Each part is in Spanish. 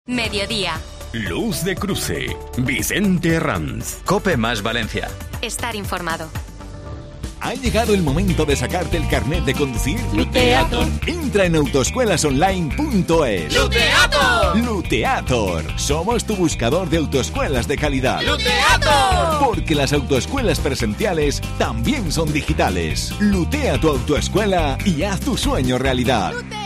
Mediodía. Luz de Cruce. Vicente Herranz. COPE más Valencia. Estar informado. ¿Ha llegado el momento de sacarte el carnet de conducir? Luteator. Entra en autoescuelasonline.es. ¡Luteator! Luteator. Somos tu buscador de autoescuelas de calidad. ¡Luteator! Porque las autoescuelas presenciales también son digitales. Lutea tu autoescuela y haz tu sueño realidad. ¡Luteator!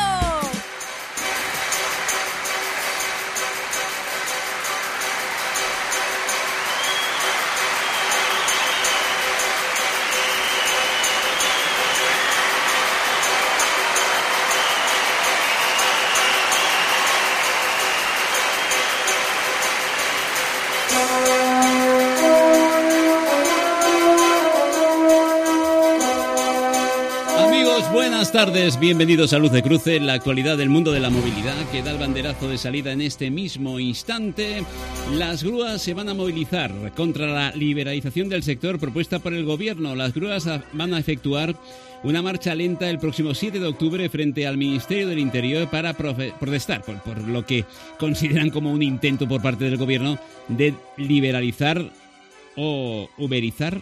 Buenas tardes, bienvenidos a Luz de Cruce, la actualidad del mundo de la movilidad que da el banderazo de salida en este mismo instante. Las grúas se van a movilizar contra la liberalización del sector propuesta por el gobierno. Las grúas van a efectuar una marcha lenta el próximo 7 de octubre frente al Ministerio del Interior para protestar por lo que consideran como un intento por parte del gobierno de liberalizar o uberizar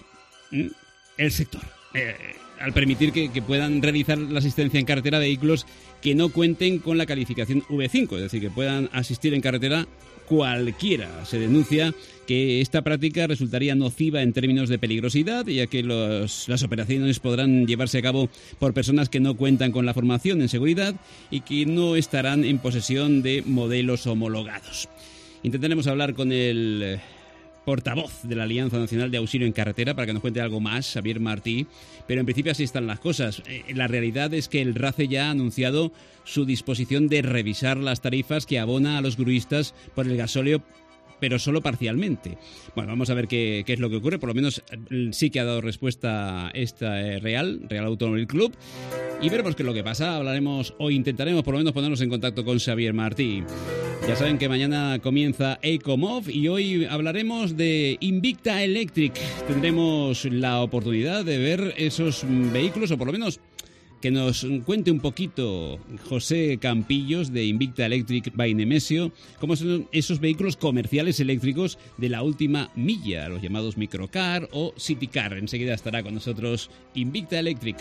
el sector. Al permitir que puedan realizar la asistencia en carretera a vehículos que no cuenten con la calificación V5, es decir, que puedan asistir en carretera cualquiera. Se denuncia que esta práctica resultaría nociva en términos de peligrosidad, ya que las operaciones podrán llevarse a cabo por personas que no cuentan con la formación en seguridad y que no estarán en posesión de modelos homologados. Intentaremos hablar con el portavoz de la Alianza Nacional de Auxilio en Carretera para que nos cuente algo más, Xavier Martí, pero en principio así están las cosas. La realidad es que el RACE ya ha anunciado su disposición de revisar las tarifas que abona a los gruistas por el gasóleo, pero solo parcialmente. Bueno, vamos a ver qué es lo que ocurre. Por lo menos sí que ha dado respuesta esta Real Automóvil Club, y veremos qué es lo que pasa. Hablaremos o intentaremos por lo menos ponernos en contacto con Xavier Martí. Ya saben que mañana comienza Ecomov y hoy hablaremos de Invicta Electric. Tendremos la oportunidad de ver esos vehículos, o por lo menos que nos cuente un poquito José Campillos de Invicta Electric by Nemesio, cómo son esos vehículos comerciales eléctricos de la última milla, los llamados microcar o citycar. Enseguida estará con nosotros Invicta Electric.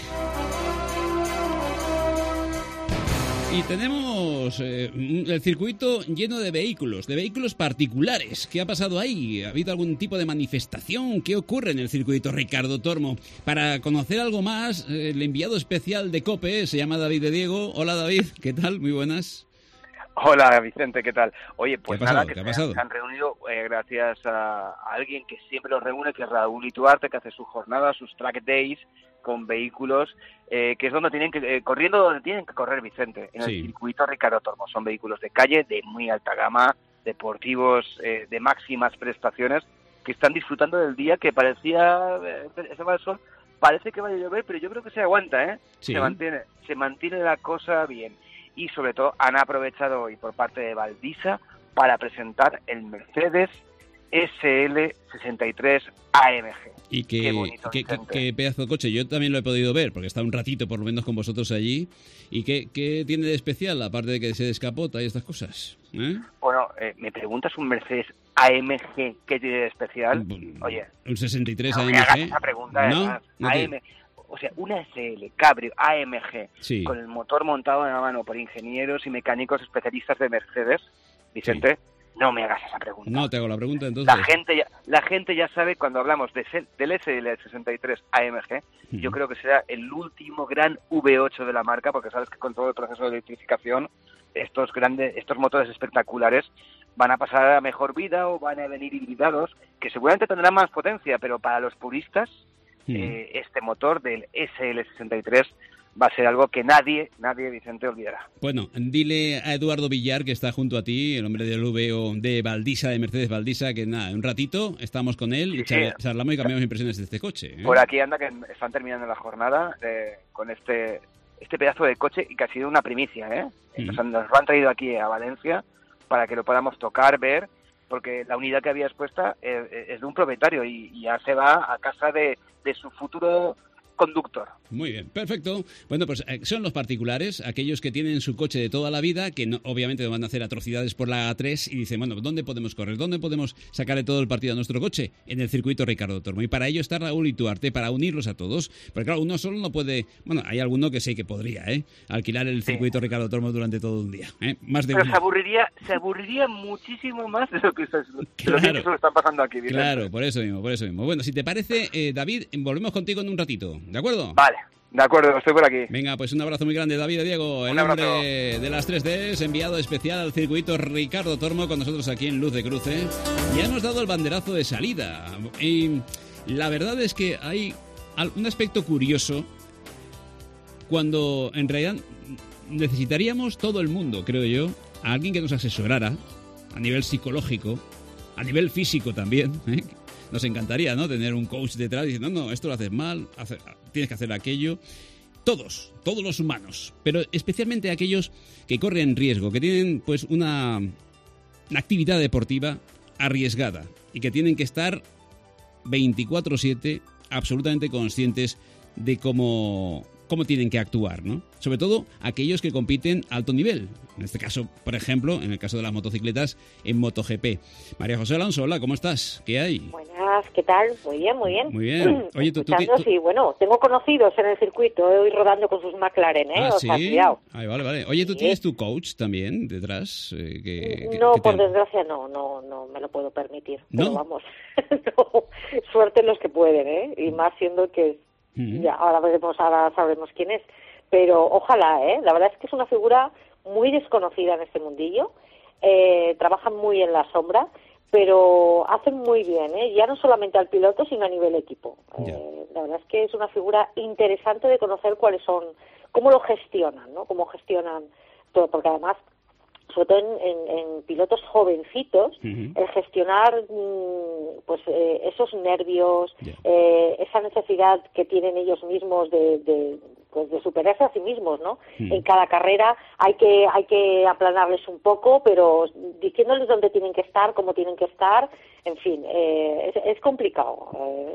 Y tenemos el circuito lleno de vehículos particulares. ¿Qué ha pasado ahí? ¿Ha habido algún tipo de manifestación? ¿Qué ocurre en el circuito, Ricardo Tormo? Para conocer algo más, el enviado especial de COPE se llama David de Diego. Hola David, ¿qué tal? Muy buenas. Hola Vicente, ¿qué tal? Oye, pues nada, que ¿Qué ha pasado? se han reunido gracias a alguien que siempre los reúne, que es Raúl Ituarte, que hace su jornada, sus track days con vehículos, que es donde tienen que donde tienen que correr, Vicente, en el circuito Ricardo Tormo. Son vehículos de calle de muy alta gama, deportivos, de máximas prestaciones, que están disfrutando del día que parecía se va el sol, parece que va a llover, pero yo creo que se aguanta, Sí. Se mantiene la cosa bien. Y sobre todo han aprovechado hoy por parte de Valdisa para presentar el Mercedes SL63 AMG. Y qué pedazo de coche. Yo también lo he podido ver, porque he estado un ratito por lo menos con vosotros allí. ¿Y qué tiene de especial, aparte de que se descapota y estas cosas? Bueno, me preguntas un Mercedes AMG, ¿qué tiene de especial? Oye, un 63 no AMG. me hagas esa pregunta, ¿No? además. O sea, una SL Cabrio AMG, sí, con el motor montado en la mano por ingenieros y mecánicos especialistas de Mercedes, Vicente, no me hagas esa pregunta. No te hago la pregunta, entonces. La gente ya sabe, cuando hablamos del SL63 AMG, yo creo que será el último gran V8 de la marca, porque sabes que con todo el proceso de electrificación, estos motores espectaculares van a pasar a mejor vida o van a venir hibridados, que seguramente tendrán más potencia, pero para los puristas, este motor del SL63 va a ser algo que nadie, Vicente, olvidará. Bueno, dile a Eduardo Villar, que está junto a ti, el hombre del VO de Valdisa, de Mercedes Valdisa, que nada, un ratito estamos con él y charlamos y cambiamos impresiones de este coche. Por aquí anda, que están terminando la jornada con este pedazo de coche, y que ha sido una primicia, Nos lo han traído aquí a Valencia para que lo podamos tocar, ver, porque la unidad que había expuesta es de un propietario y ya se va a casa de su futuro conductor. Muy bien, perfecto. Bueno, pues son los particulares, aquellos que tienen su coche de toda la vida, que no, obviamente no van a hacer atrocidades por la A3 y dicen, bueno, ¿dónde podemos correr? ¿Dónde podemos sacarle todo el partido a nuestro coche? En el circuito Ricardo Tormo. Y para ello está Raúl Ituarte, para unirlos a todos. Porque claro, uno solo no puede... Bueno, hay alguno que sí que podría, alquilar el circuito Ricardo Tormo durante todo un día. Más de Pero uno. se aburriría muchísimo más de lo que se Claro. lo están pasando aquí. Vicente. Claro, por eso mismo. Bueno, si te parece, David, volvemos contigo en un ratito, ¿de acuerdo? Vale, de acuerdo, estoy por aquí. Venga, pues un abrazo muy grande, David Diego, el hombre de las 3Ds, enviado especial al circuito Ricardo Tormo con nosotros aquí en Luz de Cruce. Ya hemos dado el banderazo de salida y la verdad es que hay un aspecto curioso cuando en realidad necesitaríamos todo el mundo, creo yo, a alguien que nos asesorara a nivel psicológico, a nivel físico también, Nos encantaría, ¿no? Tener un coach detrás diciendo, no, esto lo haces mal, tienes que hacer aquello. Todos los humanos, pero especialmente aquellos que corren riesgo, que tienen pues una actividad deportiva arriesgada y que tienen que estar 24/7 absolutamente conscientes de cómo tienen que actuar, ¿no? Sobre todo aquellos que compiten a alto nivel. En este caso, por ejemplo, en el caso de las motocicletas, en MotoGP. María José Alonso, hola, ¿cómo estás? ¿Qué hay? Buenas, ¿qué tal? Muy bien, muy bien. Muy bien. Oye, tú sí, bueno, tengo conocidos en el circuito, voy rodando con sus McLaren, Ah, o ¿sí? sea, cuidado. Ay, vale. Oye, ¿tú tienes tu coach también detrás? No, por desgracia no me lo puedo permitir. ¿No? Pero vamos, no, suerte los que pueden, y más siendo que ya ahora sabremos quién es. Pero ojalá, la verdad es que es una figura muy desconocida en este mundillo, trabajan muy en la sombra, pero hacen muy bien, ya no solamente al piloto, sino a nivel equipo. La verdad es que es una figura interesante de conocer cómo lo gestionan, ¿no? Cómo gestionan todo, porque además, sobre todo en pilotos jovencitos, el gestionar esos nervios, esa necesidad que tienen ellos mismos de superarse a sí mismos, ¿no? En cada carrera hay que aplanarles un poco, pero diciéndoles dónde tienen que estar, cómo tienen que estar, en fin, es complicado.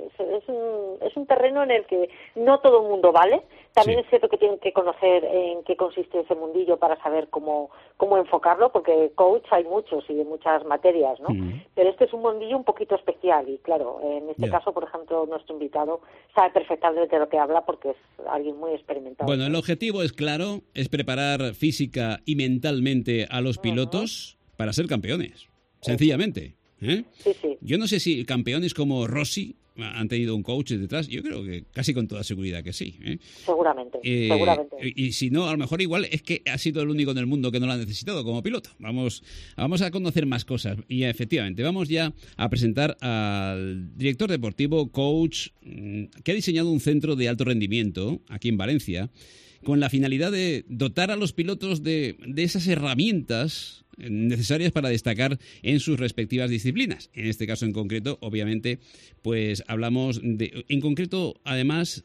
Es un terreno en el que no todo el mundo vale. También es cierto que tienen que conocer en qué consiste ese mundillo para saber cómo enfocarlo, porque coach hay muchos y de muchas materias, ¿no? Pero este es un mundillo un poquito especial y, claro, en este caso, por ejemplo, nuestro invitado sabe perfectamente de lo que habla porque es alguien muy experimentado. Bueno, el objetivo es claro, es preparar física y mentalmente a los pilotos para ser campeones, sencillamente. Sí. Yo no sé si campeones como Rossi han tenido un coach detrás. Yo creo que casi con toda seguridad que sí. Seguramente. Y si no, a lo mejor igual es que ha sido el único en el mundo que no lo ha necesitado como piloto. Vamos a conocer más cosas. Y efectivamente, vamos ya a presentar al director deportivo, coach, que ha diseñado un centro de alto rendimiento aquí en Valencia, con la finalidad de dotar a los pilotos de esas herramientas necesarias para destacar en sus respectivas disciplinas. En este caso en concreto, obviamente, pues hablamos en concreto, además,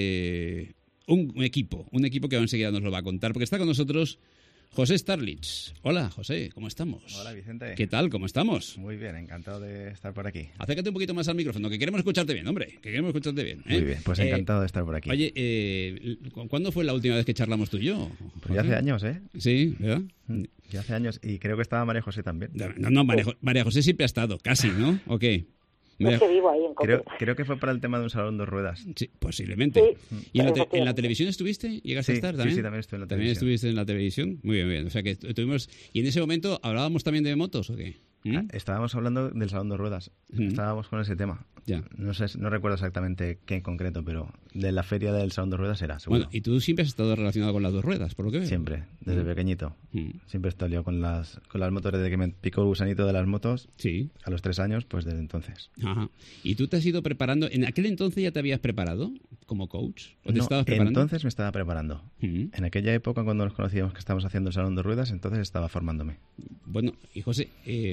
de un equipo que enseguida nos lo va a contar, porque está con nosotros José Starlich. Hola, José, ¿cómo estamos? Hola, Vicente. ¿Qué tal? ¿Cómo estamos? Muy bien, encantado de estar por aquí. Acércate un poquito más al micrófono, que queremos escucharte bien, hombre, que queremos escucharte bien. Muy bien, pues encantado de estar por aquí. Oye, ¿cuándo fue la última vez que charlamos tú y yo? Pues ya hace años, Sí, ¿verdad? Ya hace años, y creo que estaba María José también. No, María José siempre ha estado, casi, ¿no? ¿O qué? Es que vivo ahí en Cope. Creo que fue para el tema de un salón de ruedas. Sí, posiblemente. Sí, ¿Y en la televisión estuviste? ¿Llegaste a estar también? Sí, también estuve en la televisión. ¿También estuviste en la televisión? Muy bien. O sea que estuvimos... ¿Y en ese momento hablábamos también de motos o qué? Estábamos hablando del salón de ruedas. Estábamos con ese tema. Ya. No recuerdo exactamente qué en concreto, pero de la feria del salón de ruedas era, seguro. Bueno, y tú siempre has estado relacionado con las dos ruedas, por lo que veo. Siempre, desde pequeñito. Siempre he estado liado con las motos, desde que me picó el gusanito de las motos. Sí. A los 3 años, pues desde entonces. Ajá. ¿Y tú te has ido preparando? ¿En aquel entonces ya te habías preparado como coach? ¿O te estabas preparando? Entonces me estaba preparando. En aquella época, cuando nos conocíamos que estábamos haciendo el salón de ruedas, entonces estaba formándome. Bueno, y José...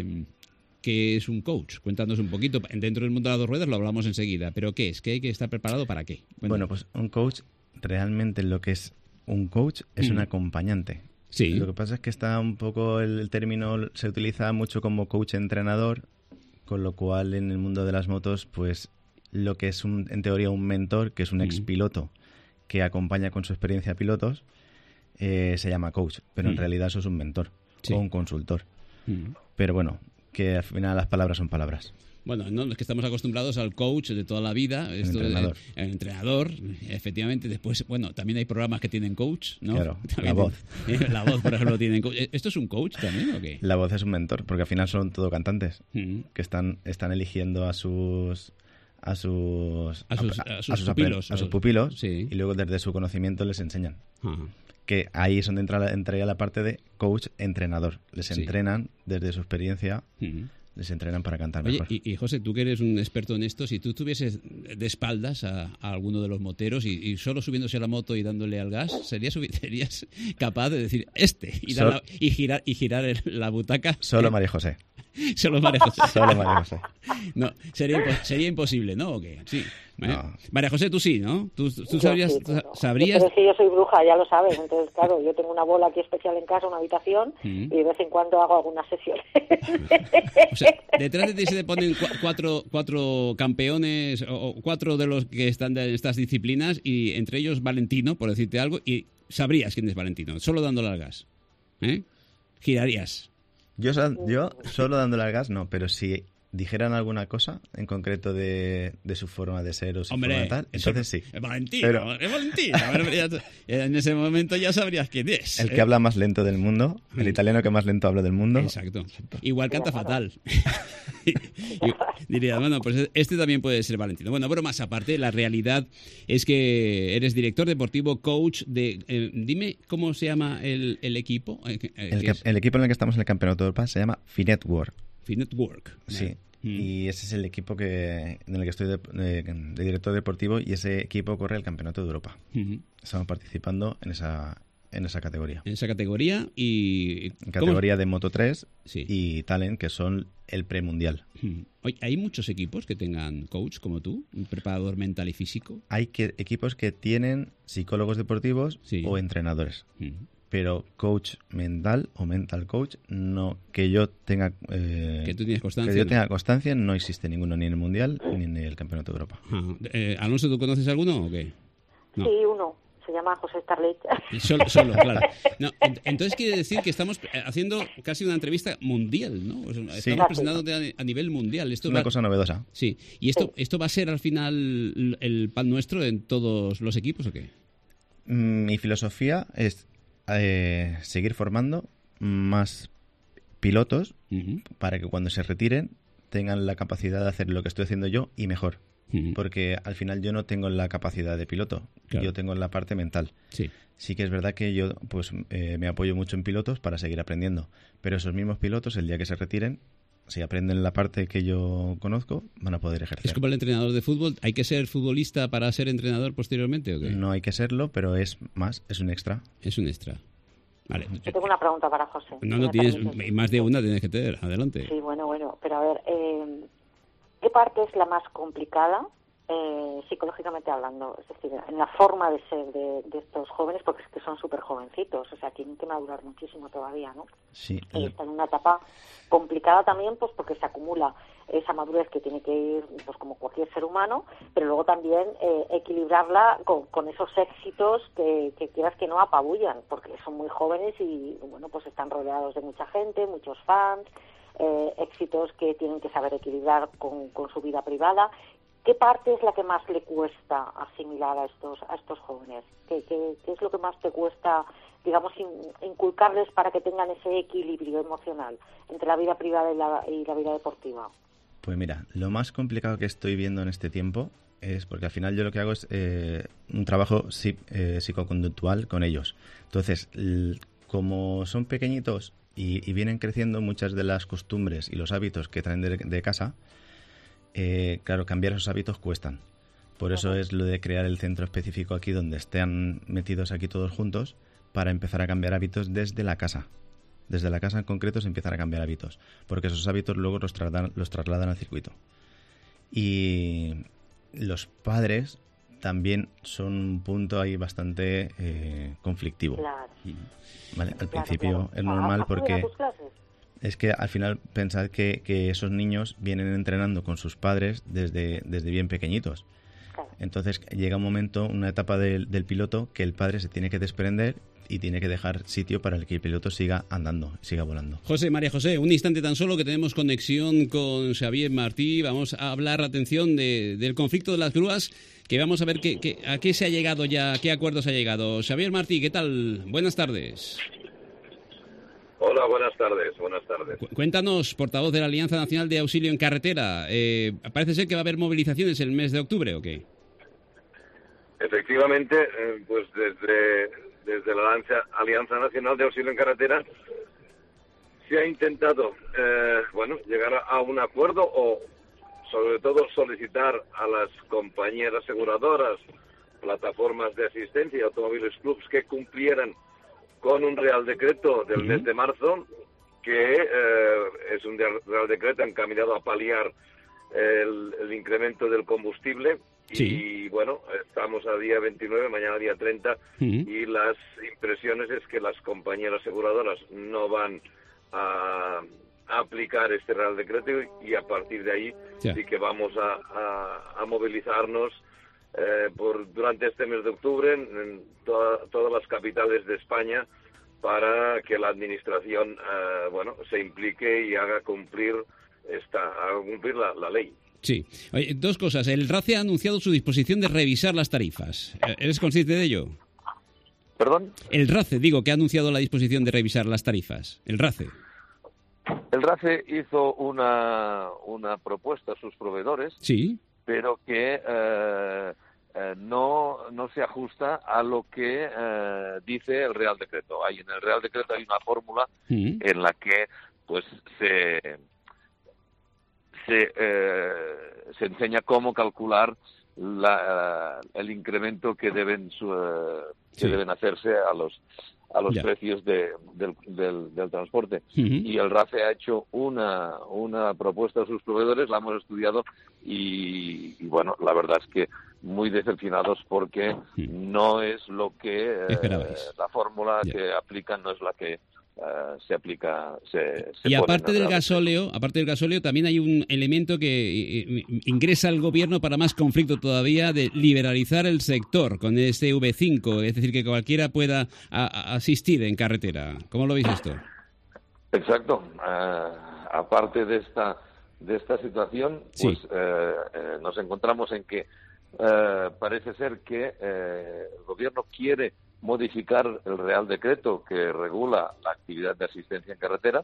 ¿qué es un coach? Cuéntanos un poquito. Dentro del mundo de las dos ruedas lo hablamos enseguida. ¿Pero qué es? ¿Qué hay que estar preparado para qué? Bueno, pues un coach, realmente lo que es un coach es un acompañante. Sí. Lo que pasa es que está un poco el término, se utiliza mucho como coach entrenador, con lo cual en el mundo de las motos, pues lo que es en teoría un mentor, que es un expiloto que acompaña con su experiencia a pilotos, se llama coach, pero en realidad eso es un mentor o un consultor. Pero bueno, que al final las palabras son palabras. Bueno, no, es que estamos acostumbrados al coach de toda la vida. El entrenador, efectivamente. Después, bueno, también hay programas que tienen coach, ¿no? Claro, también La Voz. La Voz, por ejemplo, tienen coach. ¿Esto es un coach también o qué? La Voz es un mentor, porque al final son todo cantantes que están eligiendo a sus pupilos y luego desde su conocimiento les enseñan. Que ahí es donde entraría la parte de coach-entrenador. Les entrenan desde su experiencia, les entrenan para cantar mejor. Y José, tú que eres un experto en esto, si tú estuvieses de espaldas a alguno de los moteros y solo subiéndose a la moto y dándole al gas, ¿serías capaz de decir y girar la butaca? Solo María José. Solo María José. Solo María José. No, sería imposible, ¿no? ¿O qué? Sí. No. María José, tú sí, ¿no? ¿Tú sabrías? Sí, pero es que yo soy bruja, ya lo sabes. Entonces, claro, yo tengo una bola aquí especial en casa, una habitación, y de vez en cuando hago algunas sesiones. O sea, detrás de ti se te ponen cuatro campeones o 4 de los que están de estas disciplinas y entre ellos Valentino, por decirte algo, y sabrías quién es Valentino, solo dándole al gas. Girarías. Yo solo dándole al gas no, pero si dijeran alguna cosa en concreto de su forma de ser o su forma de tal, entonces sí. Es Valentino. En ese momento ya sabrías quién es. El que habla más lento del mundo, el italiano que más lento habla del mundo. Exacto. Igual canta fatal. Diría, bueno, pues este también puede ser Valentino. Bueno, pero más aparte, la realidad es que eres director deportivo, coach de... dime cómo se llama el equipo. El equipo en el que estamos en el Campeonato de Europa se llama Finetwork. Finetwork. Sí. Y ese es el equipo en el que estoy de director deportivo, y ese equipo corre el Campeonato de Europa. Estamos participando en esa categoría. En esa categoría y... En categoría de Moto 3 y Talent, que son el premundial. Oye, ¿hay muchos equipos que tengan coach como tú? ¿Un preparador mental y físico? Hay equipos que tienen psicólogos deportivos o entrenadores. Pero coach mental o mental coach, no, que yo tenga que tú tienes constancia, que yo tenga constancia, no existe ninguno, ni en el Mundial ni en el Campeonato de Europa. Alonso, ¿tú conoces alguno o qué? No. Sí, uno. Se llama José Starlet. Solo, claro. No, entonces quiere decir que estamos haciendo casi una entrevista mundial, ¿no? O sea, estamos presentándote a nivel mundial. Esto es una cosa novedosa. Sí. ¿Y esto va a ser al final el pan nuestro en todos los equipos o qué? Mi filosofía es seguir formando más pilotos para que cuando se retiren tengan la capacidad de hacer lo que estoy haciendo yo y mejor. Porque al final yo no tengo la capacidad de piloto, yo tengo la parte mental. Sí que es verdad que yo me apoyo mucho en pilotos para seguir aprendiendo, pero esos mismos pilotos, el día que se retiren, si aprenden la parte que yo conozco, van a poder ejercer. ¿Es como el entrenador de fútbol? ¿Hay que ser futbolista para ser entrenador posteriormente o qué? No hay que serlo, pero es un extra. Es un extra. Vale. Yo tengo una pregunta para José. No tienes, más de una tienes que tener. Adelante. Sí, bueno, pero a ver, ¿qué parte es la más complicada psicológicamente hablando? Es decir, en la forma de ser de estos jóvenes, porque es que son súper jovencitos, o sea, tienen que madurar muchísimo todavía, ¿no? Sí. Están en una etapa complicada también, pues porque se acumula esa madurez que tiene que ir, pues como cualquier ser humano, pero luego también equilibrarla con esos éxitos que quieras que no apabullan, porque son muy jóvenes y, bueno, pues están rodeados de mucha gente, muchos fans, éxitos que tienen que saber equilibrar con su vida privada. ¿Qué parte es la que más le cuesta asimilar a estos jóvenes? ¿Qué es lo que más te cuesta, digamos, inculcarles para que tengan ese equilibrio emocional entre la vida privada y la vida deportiva? Pues mira, lo más complicado que estoy viendo en este tiempo es porque al final yo lo que hago es un trabajo psicoconductual con ellos. Entonces, como son pequeñitos y vienen creciendo, muchas de las costumbres y los hábitos que traen de casa, claro, cambiar esos hábitos cuestan. Por eso es lo de crear el centro específico aquí donde estén metidos aquí todos juntos para empezar a cambiar hábitos desde la casa. Desde la casa en concreto se empiezan a cambiar hábitos, porque esos hábitos luego los trasladan al circuito. Y los padres también son un punto ahí bastante conflictivo. Claro. ¿Vale? Al principio es normal porque... es que al final pensad que esos niños vienen entrenando con sus padres desde bien pequeñitos. Entonces llega un momento, una etapa del piloto, que el padre se tiene que desprender y tiene que dejar sitio para que el piloto siga andando, siga volando. María José, un instante tan solo que tenemos conexión con Xavier Martí. Vamos a hablar, atención, del conflicto de las grúas, que vamos a ver a qué se ha llegado ya, qué acuerdos ha llegado. Xavier Martí, ¿qué tal? Buenas tardes. Hola, buenas tardes. Cuéntanos, portavoz de la Alianza Nacional de Auxilio en Carretera, parece ser que va a haber movilizaciones el mes de octubre, ¿o qué? Efectivamente, pues desde la Alianza Nacional de Auxilio en Carretera se ha intentado llegar a un acuerdo o sobre todo solicitar a las compañías aseguradoras, plataformas de asistencia y automóviles clubs que cumplieran con un Real Decreto del mes de marzo, que es un Real Decreto encaminado a paliar el incremento del combustible. Sí. Y bueno, estamos a día 29, mañana día 30, y las impresiones es que las compañías aseguradoras no van a aplicar este Real Decreto, y a partir de ahí sí que vamos a movilizarnos durante este mes de octubre en todas las capitales de España, para que la administración se implique y haga cumplir la ley. Sí. Oye, dos cosas. El RACE ha anunciado su disposición de revisar las tarifas. ¿Eres consciente de ello? ¿Perdón? El RACE, digo, que ha anunciado la disposición de revisar las tarifas. El RACE. El RACE hizo una propuesta a sus proveedores, sí, pero que no se ajusta a lo que dice el Real Decreto. En el Real Decreto hay una fórmula en la que pues se enseña cómo calcular el incremento que deben hacerse a los precios del transporte. Y el RACE ha hecho una propuesta a sus proveedores, la hemos estudiado y bueno, la verdad es que muy decepcionados, porque no es lo que la fórmula que aplican no es la que se aplica. Y aparte del gasóleo, también hay un elemento que ingresa al gobierno para más conflicto todavía, de liberalizar el sector con este V5, es decir, que cualquiera pueda asistir en carretera. ¿Cómo lo veis esto? Exacto. Aparte de esta situación, pues nos encontramos en que parece ser que el gobierno quiere modificar el Real Decreto que regula la actividad de asistencia en carretera,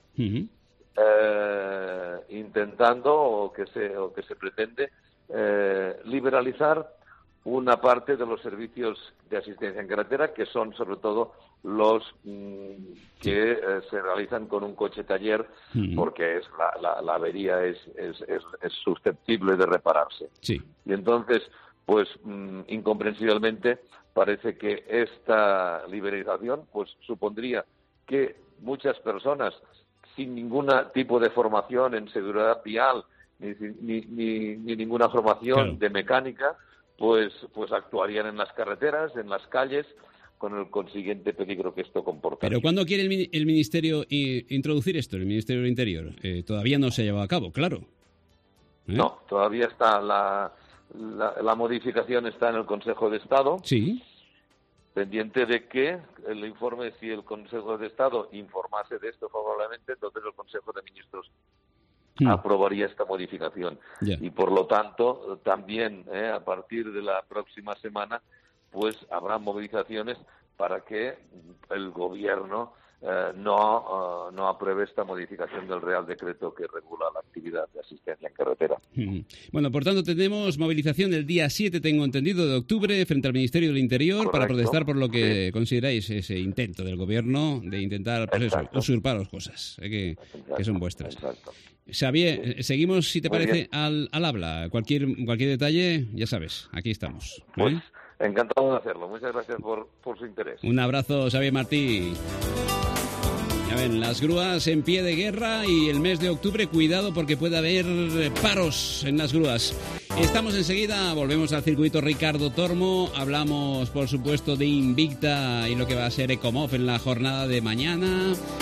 intentando o que se pretende liberalizar una parte de los servicios de asistencia en carretera, que son sobre todo los que se realizan con un coche taller, porque la avería es susceptible de repararse. Sí. Y entonces, pues incomprensiblemente, parece que esta liberalización pues supondría que muchas personas sin ningún tipo de formación en seguridad vial ni ninguna formación de mecánica pues actuarían en las carreteras, en las calles, con el consiguiente peligro que esto comporta. Pero ¿cuándo quiere el Ministerio introducir esto, el Ministerio del Interior? Todavía no se ha llevado a cabo, claro. No, todavía está la modificación está en el Consejo de Estado. Sí. Pendiente de que el informe, si el Consejo de Estado informase de esto favorablemente, entonces el Consejo de Ministros aprobaría esta modificación. Y por lo tanto, también a partir de la próxima semana, pues habrá movilizaciones para que el Gobierno no apruebe esta modificación del Real Decreto que regula la actividad de asistencia en carretera. Bueno, por tanto, tenemos movilización el día 7, tengo entendido, de octubre, frente al Ministerio del Interior. Correcto. Para protestar por lo que consideráis ese intento del Gobierno de intentar, pues eso, usurpar las cosas que son vuestras. Exacto. Xavier, seguimos, si te parece, al habla. Cualquier detalle, ya sabes, aquí estamos. Pues encantado de hacerlo. Muchas gracias por su interés. Un abrazo, Xavier Martí. Ya ven, las grúas en pie de guerra, y el mes de octubre, cuidado porque puede haber paros en las grúas. Estamos enseguida, volvemos al circuito Ricardo Tormo, hablamos por supuesto de Invicta y lo que va a ser Ecomov en la jornada de mañana.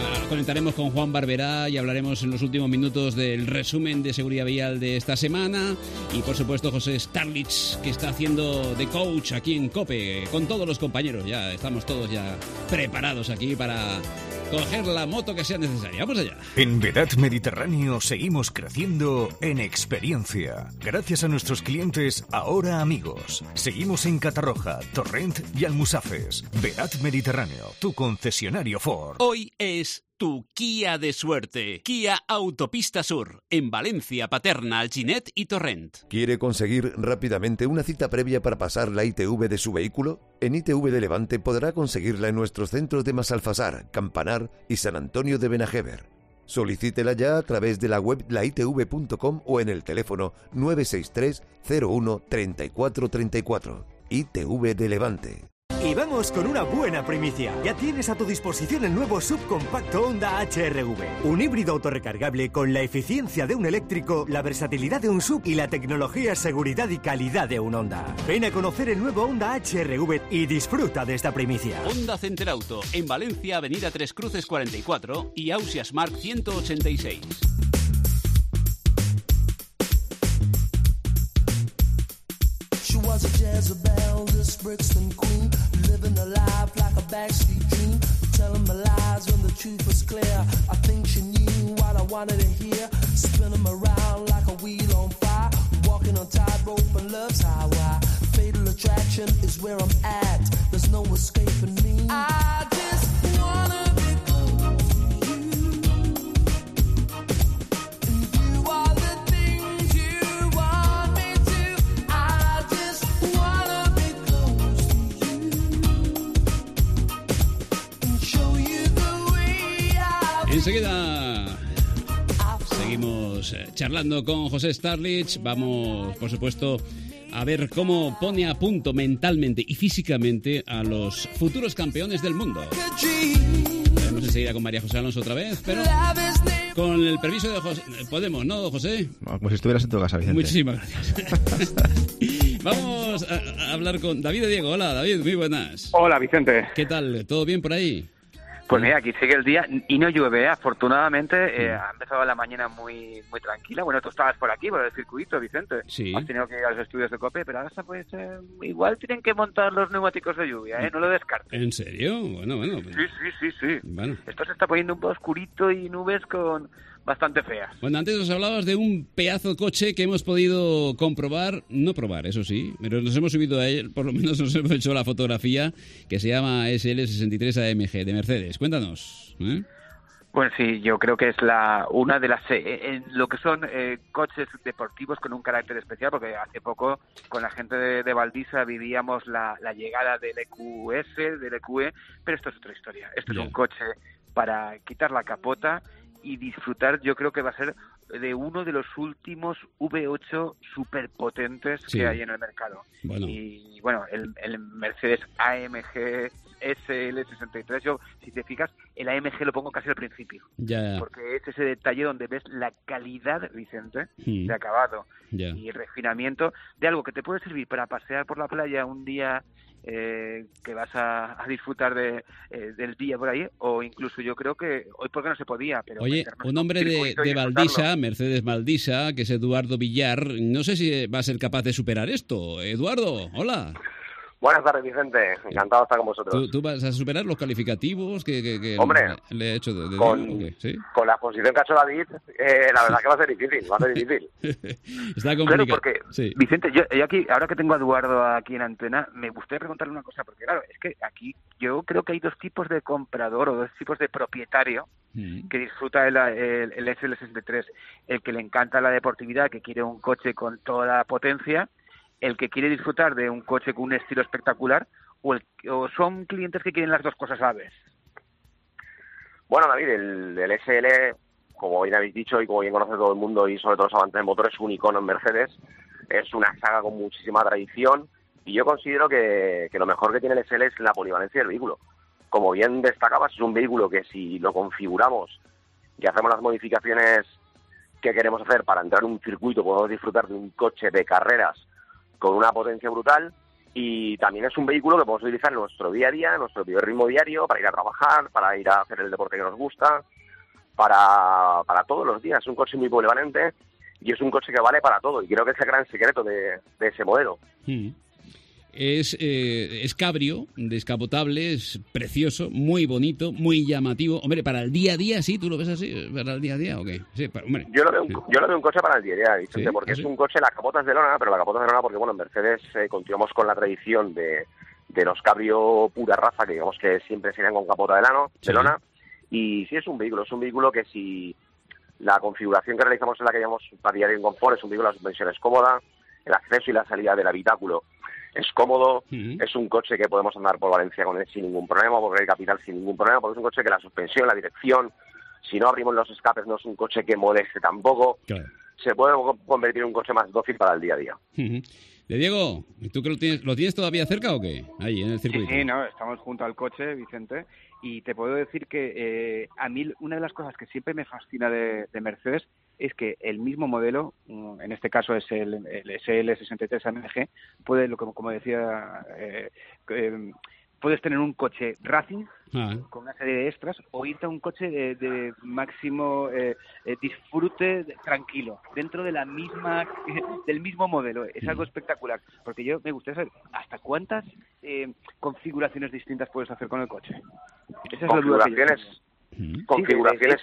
Conectaremos con Juan Barberá y hablaremos en los últimos minutos del resumen de seguridad vial de esta semana. Y por supuesto José Starlich, que está haciendo de coach aquí en COPE con todos los compañeros. Ya estamos todos ya preparados aquí para coger la moto que sea necesaria. Vamos allá. En Vedat Mediterráneo seguimos creciendo en experiencia. Gracias a nuestros clientes, ahora amigos. Seguimos en Catarroja, Torrent y Almusafes. Vedat Mediterráneo, tu concesionario Ford. Hoy es tu Kia de suerte. Kia Autopista Sur, en Valencia, Paterna, Alginet y Torrent. ¿Quiere conseguir rápidamente una cita previa para pasar la ITV de su vehículo? En ITV de Levante podrá conseguirla en nuestros centros de Masalfasar, Campanar y San Antonio de Benajever. Solicítela ya a través de la web laitv.com o en el teléfono 963 01 34 34. ITV de Levante. Y vamos con una buena primicia. Ya tienes a tu disposición el nuevo subcompacto Honda HR-V. Un híbrido autorrecargable con la eficiencia de un eléctrico, la versatilidad de un sub y la tecnología, seguridad y calidad de un Honda. Ven a conocer el nuevo Honda HR-V y disfruta de esta primicia. Honda Center Auto, en Valencia, Avenida Tres Cruces 44 y Ausias Mark 186. She was a Jezebel, this Brixton queen, living a life like a backstreet dream, telling my lies when the truth was clear. I think she knew what I wanted to hear, spinning me around like a wheel on fire, walking on tightrope and love's highway. Fatal attraction is where I'm at, there's no escaping me. I just wanna be close to you, and you are the things you want me to. I just wanna be close to you and show you the way I. Enseguida seguimos charlando con José Starlich. Vamos, por supuesto, a ver cómo pone a punto mentalmente y físicamente a los futuros campeones del mundo. Veremos enseguida con María José Alonso otra vez, pero con el permiso de José... Podemos, ¿no, José? Como si estuvieras en tu casa, Vicente. Muchísimas gracias. Vamos a hablar con David de Diego. Hola, David, muy buenas. Hola, Vicente. ¿Qué tal? ¿Todo bien por ahí? Pues mira, aquí sigue el día y no llueve, afortunadamente. Ha empezado la mañana muy tranquila. Bueno, tú estabas por aquí, por el circuito, Vicente. Sí. Has tenido que ir a los estudios de COPE, pero ahora pues igual tienen que montar los neumáticos de lluvia, ¿eh? No lo descartes. ¿En serio? Bueno. Sí. Bueno. Esto se está poniendo un poco oscurito y nubes con bastante feas. Bueno, antes nos hablabas de un pedazo de coche que hemos podido comprobar, no probar, eso sí, pero nos hemos subido a él, por lo menos nos hemos hecho la fotografía, que se llama SL63 AMG de Mercedes. Cuéntanos, ¿eh? Bueno, sí, yo creo que es una de las en lo que son coches deportivos con un carácter especial, porque hace poco con la gente de Valdisa vivíamos la llegada del EQS, del EQE, pero esto es otra historia. Esto es un coche para quitar la capota y disfrutar. Yo creo que va a ser de uno de los últimos V8 superpotentes que hay en el mercado. Bueno. Y bueno, el Mercedes AMG SL63, yo, si te fijas, el AMG lo pongo casi al principio. Ya. Porque es ese detalle donde ves la calidad, Vicente, de acabado y refinamiento de algo que te puede servir para pasear por la playa un día que vas a disfrutar del día por ahí, o incluso yo creo que hoy porque no se podía, pero oye, un hombre de Valdisa, Mercedes Valdisa, que es Eduardo Villar, no sé si va a ser capaz de superar esto. Eduardo, hola. Buenas tardes, Vicente. Encantado de estar con vosotros. ¿Tú vas a superar los calificativos que hombre, le he hecho con la exposición que ha hecho David, la verdad que va a ser difícil. Está complicado. Claro, porque, Vicente, yo aquí, ahora que tengo a Eduardo aquí en antena, me gustaría preguntarle una cosa, porque claro, es que aquí yo creo que hay dos tipos de comprador o dos tipos de propietario que disfruta el SL63. El que le encanta la deportividad, que quiere un coche con toda la potencia, el que quiere disfrutar de un coche con un estilo espectacular, o son clientes que quieren las dos cosas a la vez. Bueno, David, el SL, como bien habéis dicho y como bien conoce todo el mundo y sobre todo los amantes del motor, es un icono en Mercedes, es una saga con muchísima tradición y yo considero que lo mejor que tiene el SL es la polivalencia del vehículo. Como bien destacabas, es un vehículo que si lo configuramos y hacemos las modificaciones que queremos hacer para entrar en un circuito, podemos disfrutar de un coche de carreras con una potencia brutal y también es un vehículo que podemos utilizar en nuestro día a día, en nuestro ritmo diario, para ir a trabajar, para ir a hacer el deporte que nos gusta, para todos los días. Es un coche muy polivalente y es un coche que vale para todo, y creo que es el gran secreto de ese modelo. Es cabrio, descapotable, es precioso, muy bonito, muy llamativo. Hombre, para el día a día, ¿sí? ¿Tú lo ves así? ¿Para el día a día o qué? Sí, hombre. Yo lo veo un coche para el día a día, Vicente, porque es un coche, la capota es de lona, pero la capota es de lona porque, bueno, en Mercedes continuamos con la tradición de los cabrio pura raza, que digamos que siempre serían con capota de lona, y sí es un vehículo que si la configuración que realizamos en la que llamamos para diario en confort, es un vehículo, la suspensión es cómoda, el acceso y la salida del habitáculo es cómodo, es un coche que podemos andar por Valencia con él sin ningún problema, por el capital sin ningún problema, porque es un coche que la suspensión, la dirección, si no abrimos los escapes, no es un coche que moleste tampoco. Claro. Se puede convertir en un coche más dócil para el día a día. De Diego, ¿tú que lo tienes todavía cerca o qué? Ahí, en el circuito. Sí, no, estamos junto al coche, Vicente, y te puedo decir que a mí una de las cosas que siempre me fascina de Mercedes es que el mismo modelo, en este caso es el SL63 AMG, puede, como decía, puedes tener un coche racing con una serie de extras o irte a un coche de máximo disfrute tranquilo dentro de del mismo modelo. Es algo espectacular, porque yo me gustaría saber hasta cuántas configuraciones distintas puedes hacer con el coche. Esa es configuraciones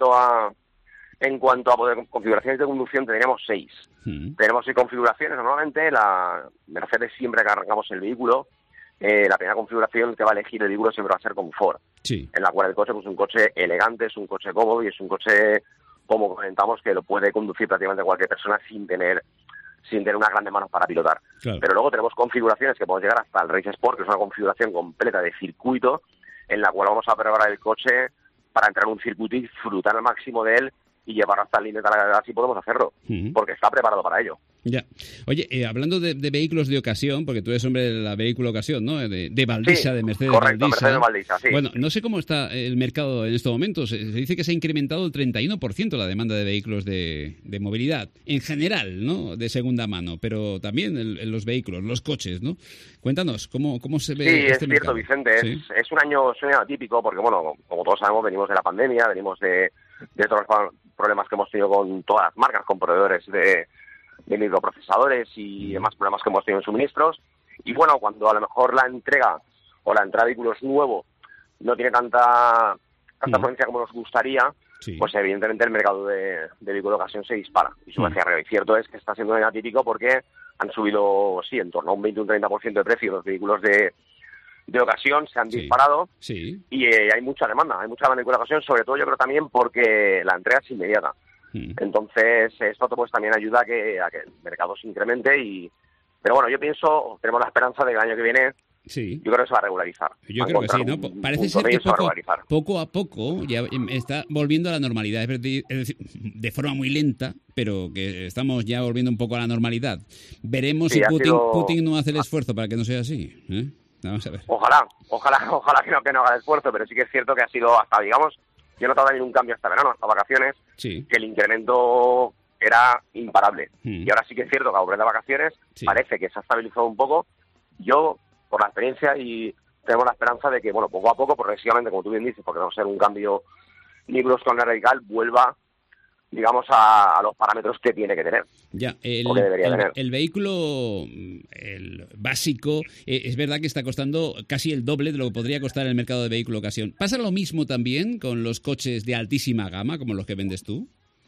en cuanto a configuraciones de conducción tendríamos 6. Tenemos 6 configuraciones. Normalmente la Mercedes, siempre que arrancamos el vehículo, la primera configuración que va a elegir el vehículo siempre va a ser confort. En la cual el coche pues, es un coche elegante, es un coche cómodo y es un coche, como comentamos, que lo puede conducir prácticamente cualquier persona sin tener unas grandes manos para pilotar. Claro. Pero luego tenemos configuraciones que podemos llegar hasta el Race Sport, que es una configuración completa de circuito, en la cual vamos a preparar el coche para entrar en un circuito y disfrutar al máximo de él y llevarlo hasta el límite, así podemos hacerlo, porque está preparado para ello. Ya. Oye, hablando de vehículos de ocasión, porque tú eres hombre de la vehículo ocasión, ¿no? De Valdisa, sí, de Mercedes correcto, Valdisa. Mercedes Valdisa, sí. Bueno, no sé cómo está el mercado en estos momentos. Se dice que se ha incrementado el 31% la demanda de vehículos de movilidad, en general, ¿no? De segunda mano, pero también en los vehículos, los coches, ¿no? Cuéntanos, ¿cómo se ve este mercado? Sí, es cierto, Vicente. ¿Sí? Es un año atípico, porque, bueno, como todos sabemos, venimos de la pandemia, venimos de todos los problemas que hemos tenido con todas las marcas, con proveedores de microprocesadores y demás problemas que hemos tenido en suministros. Y bueno, cuando a lo mejor la entrega o la entrada de vehículos nuevo no tiene tanta afluencia como nos gustaría, pues evidentemente el mercado de vehículo de ocasión se dispara y sube hacia arriba. Y cierto es que está siendo un atípico porque han subido, en torno a un 20 o un 30% de precio los vehículos de ocasión, se han disparado y hay mucha demanda de vehículo de ocasión, sobre todo yo creo también porque la entrega es inmediata. Entonces esto pues también ayuda a que el mercado se incremente pero bueno, yo pienso, tenemos la esperanza de que el año que viene yo creo que se va a regularizar. Yo creo que sí, ¿no? Parece ser que poco a poco ya está volviendo a la normalidad, es decir, de forma muy lenta, pero que estamos ya volviendo un poco a la normalidad. Veremos si Putin no hace el esfuerzo para que no sea así, ¿eh? Vamos a ver. Ojalá que no haga el esfuerzo, pero sí que es cierto que ha sido hasta, digamos, yo he notado también un cambio hasta verano, hasta vacaciones, que el incremento era imparable. Y ahora sí que es cierto que a volver de vacaciones parece que se ha estabilizado un poco. Yo, por la experiencia, y tenemos la esperanza de que, bueno, poco a poco, progresivamente, como tú bien dices, porque no va a ser un cambio ni brusco ni radical, vuelva, digamos, a los parámetros que tiene que tener. Ya, tener. El vehículo el básico es verdad que está costando casi el doble de lo que podría costar en el mercado de vehículo ocasión. ¿Pasa lo mismo también con los coches de altísima gama, como los que vendes tú?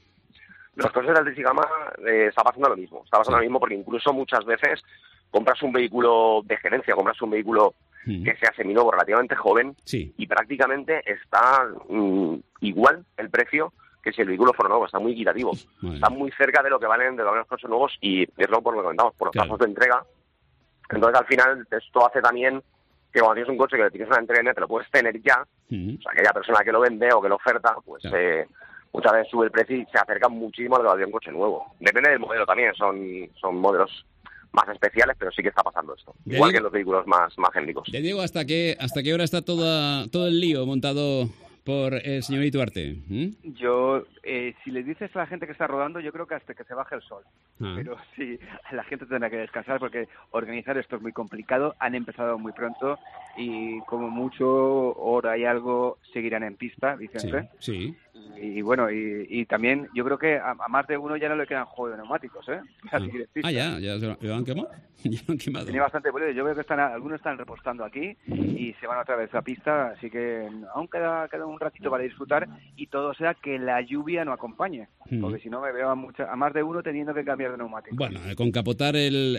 Los coches de altísima gama está pasando lo mismo. Está pasando lo mismo porque incluso muchas veces compras un vehículo de gerencia, compras un vehículo que sea seminuevo, relativamente joven, y prácticamente está igual el precio que si el vehículo fuera nuevo. Está muy equitativo. Está muy cerca de lo que valen los coches nuevos y es lo por lo que comentamos, por los plazos de entrega. Entonces, al final, esto hace también que cuando tienes un coche que tienes una entrega te lo puedes tener ya, o sea, aquella persona que lo vende o que lo oferta, pues muchas veces sube el precio y se acerca muchísimo a lo que valdría un coche nuevo. Depende del modelo también, son modelos más especiales, pero sí que está pasando esto. Igual que en los vehículos más genéricos. Te digo, ¿hasta qué hora está todo el lío montado por el señor Ituarte? Yo, si le dices a la gente que está rodando, yo creo que hasta que se baje el sol. Pero sí, la gente tendrá que descansar porque organizar esto es muy complicado. Han empezado muy pronto y como mucho hora y algo seguirán en pista, Vicente. Sí. Y bueno, y también yo creo que a más de uno ya no le quedan juego de neumáticos, ¿eh? Ya lo han quemado. Ya lo han quemado. Tiene bastante vuelo. Yo veo que algunos están repostando aquí y se van otra vez a pista, así que aún queda un ratito para disfrutar y todo sea que la lluvia no acompañe, porque si no me veo a más de uno teniendo que cambiar de neumáticos. Bueno, con capotar el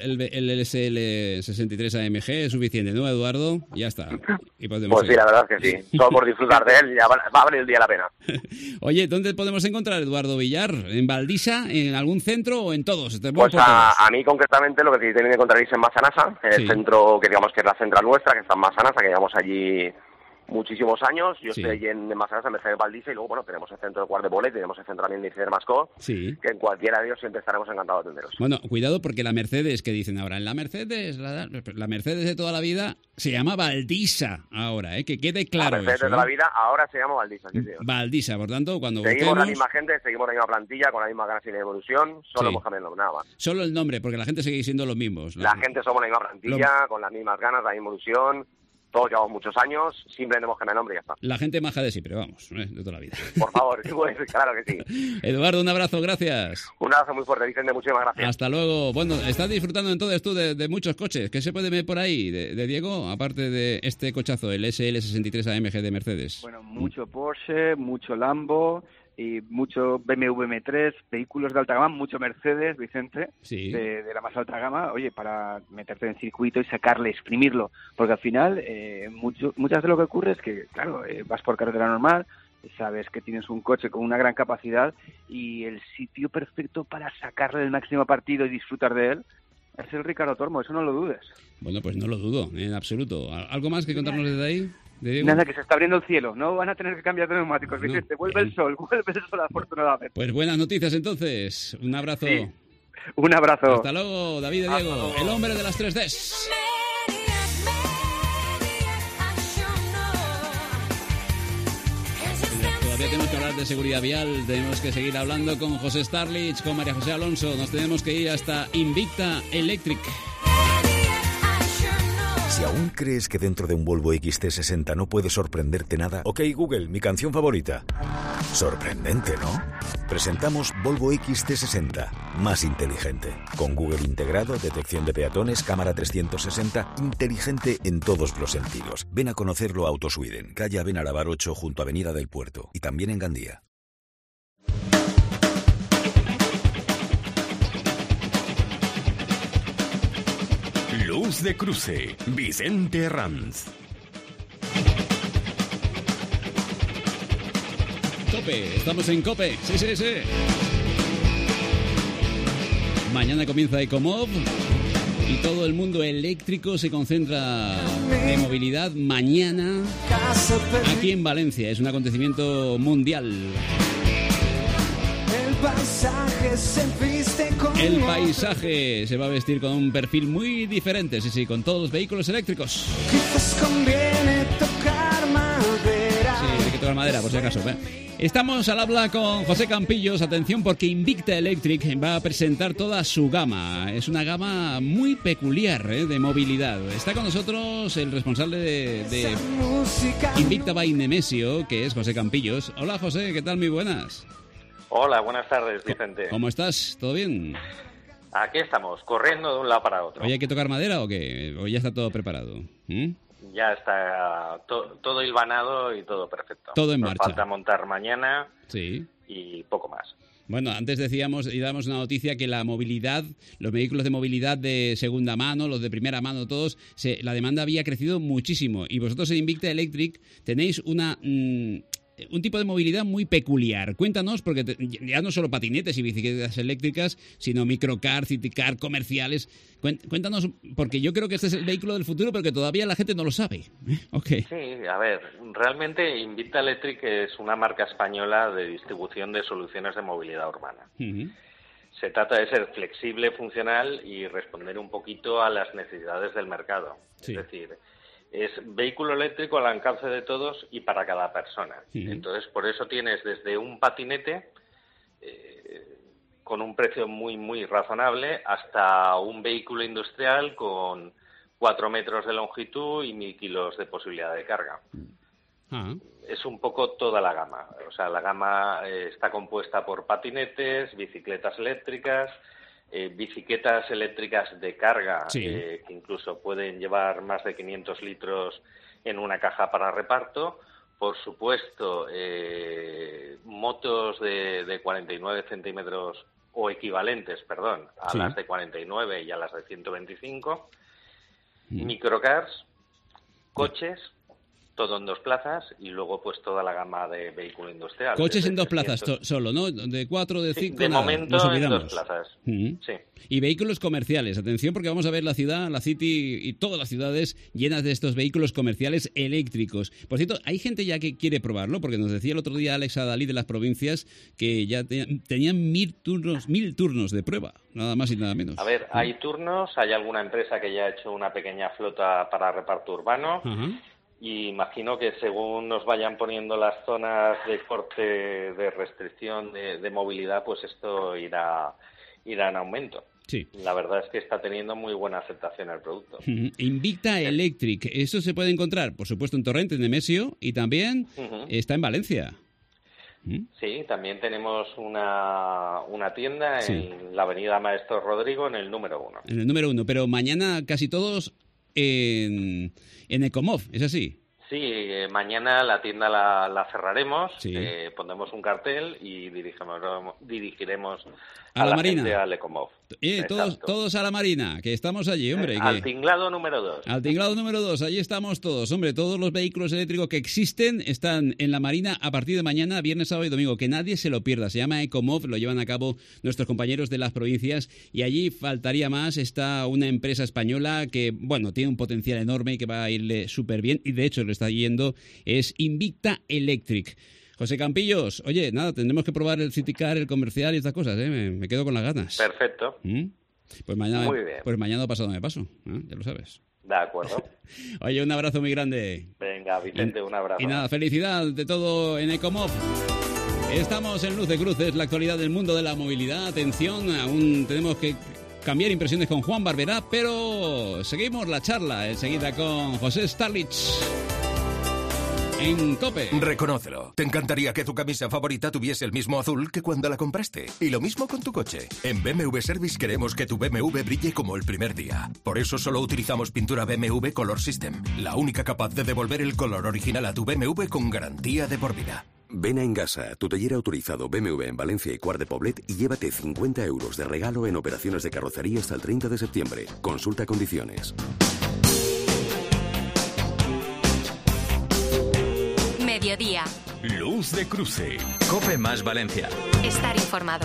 SL63 AMG es suficiente, ¿no, Eduardo? Ya está. Y pues sí, la verdad es que sí. Solo por disfrutar de él ya va a valer el día la pena. Oye, ¿dónde podemos encontrar Eduardo Villar? ¿En Valdisa? ¿En algún centro o en todos? Pues a mí concretamente lo que tienen que encontrar es en Massanassa, en el centro que digamos que es la central nuestra, que está en Massanassa, que llevamos allí muchísimos años. Yo estoy allí en Massanassa, en Mercedes Valdisa, y luego, bueno, tenemos el centro de Guard de Bolet, tenemos el centro también de Isidre Mascó, que en cualquiera de ellos siempre estaremos encantados de atenderos. Bueno, cuidado porque la Mercedes, que dicen ahora, en la Mercedes de toda la vida se llama Valdisa ahora, que quede claro. La Mercedes de toda la vida ahora se llama Valdisa, sí, señor. Valdisa, por tanto, cuando seguimos la misma gente, seguimos la misma plantilla, con la misma ganas y de evolución, solo hemos cambiado el nombre, nada más. Solo el nombre, porque la gente sigue siendo los mismos. La gente somos la misma plantilla, con las mismas ganas, la misma ilusión. Todos llevamos muchos años, simplemente hemos cambiado el nombre y ya está. La gente maja de siempre, vamos, de toda la vida. Por favor, pues, claro que sí. Eduardo, un abrazo, gracias. Un abrazo muy fuerte, Vicente, muchísimas gracias. Hasta luego. Bueno, estás disfrutando entonces tú de muchos coches. ¿Qué se puede ver por ahí de Diego, aparte de este cochazo, el SL63 AMG de Mercedes? Bueno, mucho Porsche, mucho Lambo y mucho BMW M3, vehículos de alta gama, mucho Mercedes, Vicente, de la más alta gama, oye, para meterte en circuito y sacarle, exprimirlo, porque al final muchas de lo que ocurre es que, claro, vas por carretera normal, sabes que tienes un coche con una gran capacidad y el sitio perfecto para sacarle el máximo partido y disfrutar de él es el Ricardo Tormo, eso no lo dudes. Bueno, pues no lo dudo, en absoluto. ¿Algo más que contarnos desde ahí? Nada, que se está abriendo el cielo, no van a tener que cambiar de neumáticos, Vicente, vuelve el sol afortunadamente. Pues buenas noticias entonces, un abrazo. Sí. Un abrazo. Hasta luego, David y Diego, el hombre de las 3Ds. Todavía tenemos que hablar de seguridad vial, tenemos que seguir hablando con José Starlich, con María José Alonso, nos tenemos que ir hasta Invicta Electric. Si aún crees que dentro de un Volvo XC60 no puede sorprenderte nada, OK Google, mi canción favorita. Sorprendente, ¿no? Presentamos Volvo XC60, más inteligente. Con Google integrado, detección de peatones, cámara 360, inteligente en todos los sentidos. Ven a conocerlo a Autosweden, calle Benarabar 8 junto a Avenida del Puerto, y también en Gandía. Luz de Cruce, Vicente Ranz. COPE, estamos en COPE, sí. Mañana comienza Ecomov y todo el mundo eléctrico se concentra de movilidad mañana aquí en Valencia. Es un acontecimiento mundial. El paisaje se va a vestir con un perfil muy diferente, sí, con todos los vehículos eléctricos. Quizás conviene tocar madera. Sí, hay que tocar madera, por si acaso. Estamos al habla con José Campillos, atención, porque Invicta Electric va a presentar toda su gama. Es una gama muy peculiar de movilidad. Está con nosotros el responsable de Invicta by Nemesio, que es José Campillos. Hola, José, ¿qué tal? Muy buenas. Hola, buenas tardes, Vicente. ¿Cómo estás? ¿Todo bien? Aquí estamos, corriendo de un lado para otro. ¿Hoy hay que tocar madera o qué? ¿O ya está todo preparado? Ya está todo hilvanado y todo perfecto. Todo en marcha. Nos falta montar mañana y poco más. Bueno, antes decíamos y dábamos una noticia que la movilidad, los vehículos de movilidad de segunda mano, los de primera mano, todos, la demanda había crecido muchísimo. Y vosotros en Invicta Electric tenéis un tipo de movilidad muy peculiar. Cuéntanos, porque ya no solo patinetes y bicicletas eléctricas, sino microcar, citycar, comerciales. Cuéntanos, porque yo creo que este es el vehículo del futuro, pero que todavía la gente no lo sabe. Okay. Sí, a ver, realmente Invicta Electric es una marca española de distribución de soluciones de movilidad urbana. Uh-huh. Se trata de ser flexible, funcional y responder un poquito a las necesidades del mercado. Sí. Es decir, es vehículo eléctrico al alcance de todos y para cada persona. Entonces, por eso tienes desde un patinete con un precio muy, muy razonable hasta un vehículo industrial con 4 metros de longitud y 1.000 kilos de posibilidad de carga. Es un poco toda la gama. O sea, la gama está compuesta por patinetes, bicicletas eléctricas, bicicletas eléctricas de carga, que incluso pueden llevar más de 500 litros en una caja para reparto. Por supuesto, motos de 49 centímetros o equivalentes, perdón, a las de 49 y a las de 125. Microcars, coches, todo en 2 plazas y luego pues toda la gama de vehículo industrial. Coches en 2 plazas solo, ¿no? De 4, de 5, de nada. momento Nos olvidamos. en 2 plazas. Sí. Y vehículos comerciales. Atención porque vamos a ver la ciudad, la City y todas las ciudades llenas de estos vehículos comerciales eléctricos. Por cierto, hay gente ya que quiere probarlo porque nos decía el otro día Alex Adalí de las provincias que ya tenían 1.000 turnos de prueba, nada más y nada menos. A ver, hay turnos, hay alguna empresa que ya ha hecho una pequeña flota para reparto urbano. Y imagino que según nos vayan poniendo las zonas de corte, de restricción de movilidad, pues esto irá en aumento. Sí. La verdad es que está teniendo muy buena aceptación el producto. Invicta Electric, eso se puede encontrar, por supuesto, en Torrent, en Nemesio, y también está en Valencia. Sí, también tenemos una tienda en la avenida Maestro Rodrigo, en el número 1. En el número 1, pero mañana casi todos en Ecomov, ¿es así? Sí, mañana la tienda la cerraremos, pondremos un cartel y dirigiremos a la Marina. gente al Ecomov. Todos a la Marina, que estamos allí, hombre. Al tinglado número 2. Al tinglado número 2, allí estamos todos, hombre. Todos los vehículos eléctricos que existen están en la Marina a partir de mañana, viernes, sábado y domingo. Que nadie se lo pierda. Se llama Ecomov, lo llevan a cabo nuestros compañeros de las provincias y allí faltaría más. Está una empresa española que, bueno, tiene un potencial enorme y que va a irle súper bien y de hecho le está yendo, es Invicta Electric. José Campillos, oye, nada, tendremos que probar el Citicar, el comercial y estas cosas, ¿eh? Me quedo con las ganas. Perfecto. Pues mañana, muy bien. Pues mañana pasado me paso, ya lo sabes. De acuerdo. Oye, un abrazo muy grande. Venga, Vicente, un abrazo. Y nada, felicidad de todo en Ecomov. Estamos en Luz de Cruces, la actualidad del mundo de la movilidad. Atención, aún tenemos que cambiar impresiones con Juan Barberá, pero seguimos la charla enseguida con José Starlich. En COPE. Reconócelo. Te encantaría que tu camisa favorita tuviese el mismo azul que cuando la compraste. Y lo mismo con tu coche. En BMW Service queremos que tu BMW brille como el primer día. Por eso solo utilizamos pintura BMW Color System, la única capaz de devolver el color original a tu BMW con garantía de por vida. Ven a Engasa, tu taller autorizado BMW en Valencia y Quart de Poblet y llévate 50 euros de regalo en operaciones de carrocería hasta el 30 de septiembre. Consulta condiciones. Mediodía. Luz de Cruce. COPE más Valencia. Estar informado.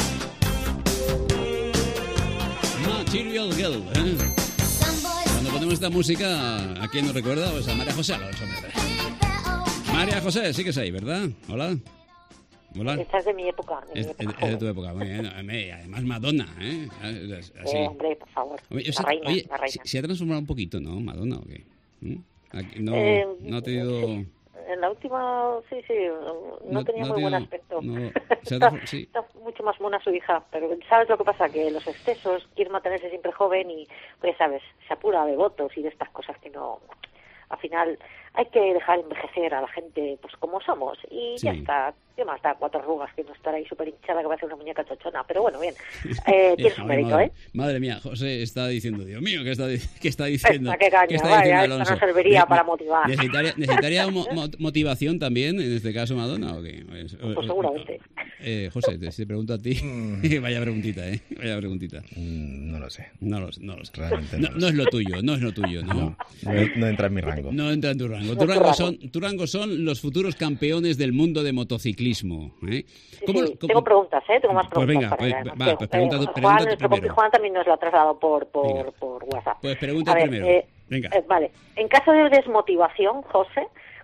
Material Girl, ¿eh? Cuando ponemos esta música, ¿a quién nos recuerda? Pues a María José Alonso. María José, sí que es ahí, ¿verdad? Hola. Hola. Esta es de mi época. Es de tu época, muy bien. Además Madonna, ¿eh? Así. Hombre, por favor. La reina. ¿Se ha transformado un poquito, no? Madonna, ¿o qué? Aquí, no ha tenido... Sí. En la última, sí, no tenía muy buen aspecto. Sí. Está mucho más mona su hija, pero ¿sabes lo que pasa? Que los excesos, quiere mantenerse siempre joven y, pues sabes, se apura de votos y de estas cosas que no... Al final hay que dejar envejecer a la gente pues como somos y ya está. ¿Qué más da 4 arrugas que no estará ahí súper hinchada que va a ser una muñeca chochona? Pero bueno, bien. Tiene su mérito, ¿eh? Madre mía, José está diciendo, Dios mío, ¿qué está diciendo? ¿Qué caña? Vaya, esto no serviría para motivar. ¿Necesitaría motivación también, en este caso Madonna o qué? Pues seguramente. José, te pregunto a ti. Vaya preguntita, ¿eh? Vaya preguntita. No lo sé. No lo sé. Realmente no es lo tuyo, no entra en mi rango. No entra en tu rango. Tu rango son los futuros campeones del mundo de motociclismo. ¿Eh? Tengo preguntas, tengo más preguntas. Pues pregunta Juan también nos lo ha trasladado por WhatsApp. Pues pregunta primero. Vale. En caso de desmotivación, José,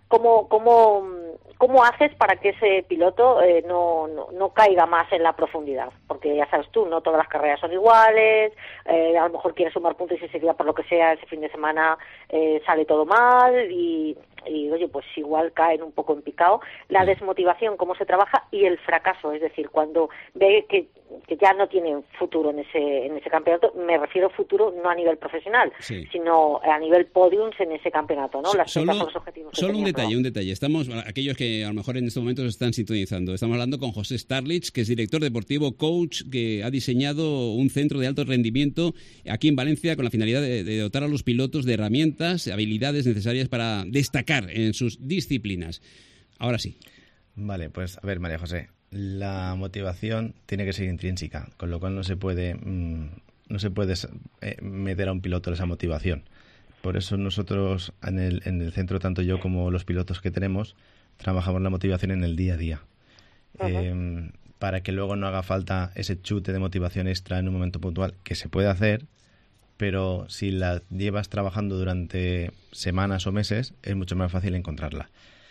¿Cómo haces para que ese piloto no caiga más en la profundidad? Porque ya sabes tú, no todas las carreras son iguales, a lo mejor quieres sumar puntos y ese día, por lo que sea, ese fin de semana sale todo mal y oye, pues igual caen un poco en picado. La desmotivación, cómo se trabaja, y el fracaso, es decir, cuando ve que ya no tienen futuro en ese campeonato, me refiero futuro no a nivel profesional, sino a nivel podiums en ese campeonato, ¿no? Las metas o los objetivos. Solo un detalle. Estamos, aquellos que a lo mejor en estos momentos están sintonizando, estamos hablando con José Starlich, que es director deportivo, coach, que ha diseñado un centro de alto rendimiento aquí en Valencia con la finalidad de dotar a los pilotos de herramientas, habilidades necesarias para destacar en sus disciplinas. Ahora sí. Vale, pues a ver, María José, la motivación tiene que ser intrínseca, con lo cual no se puede meter a un piloto esa motivación. Por eso nosotros en el centro, tanto yo como los pilotos que tenemos, trabajamos la motivación en el día a día. Para que luego no haga falta ese chute de motivación extra en un momento puntual, que se puede hacer, pero si la llevas trabajando durante semanas o meses, es mucho más fácil encontrarla.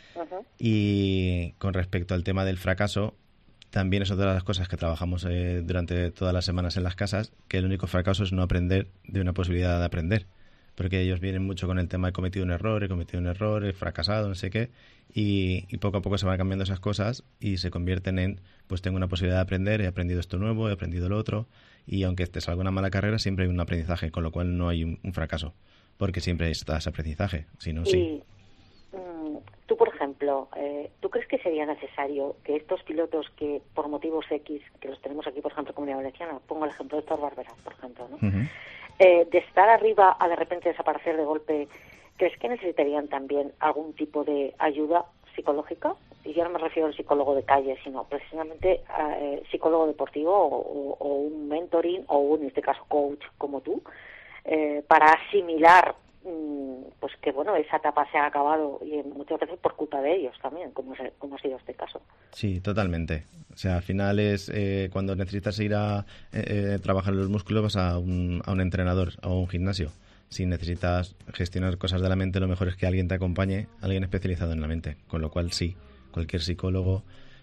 Y con respecto al tema del fracaso, también es otra de las cosas que trabajamos durante todas las semanas en las casas, que el único fracaso es no aprender de una posibilidad de aprender. Porque ellos vienen mucho con el tema he cometido un error, he fracasado, no sé qué, y poco a poco se van cambiando esas cosas y se convierten en, pues tengo una posibilidad de aprender, he aprendido esto nuevo, he aprendido lo otro, y aunque te salga una mala carrera, siempre hay un aprendizaje, con lo cual no hay un fracaso, porque siempre está ese aprendizaje, si no, sí. Tú, por ejemplo, ¿tú crees que sería necesario que estos pilotos que por motivos X, que los tenemos aquí, por ejemplo, en Comunidad Valenciana, pongo el ejemplo de Héctor Barbera, por ejemplo, ¿no? De estar arriba a de repente desaparecer de golpe, ¿crees que necesitarían también algún tipo de ayuda psicológica? Y yo no me refiero al psicólogo de calle, sino precisamente psicólogo deportivo o un mentoring o en este caso coach como tú, para asimilar pues que bueno, esa etapa se ha acabado y muchas veces por culpa de ellos también, como ha sido este caso. Sí, totalmente. O sea, al final es cuando necesitas ir a trabajar los músculos, vas a un entrenador o un gimnasio. Si necesitas gestionar cosas de la mente, lo mejor es que alguien te acompañe, alguien especializado en la mente. Con lo cual sí, cualquier psicólogo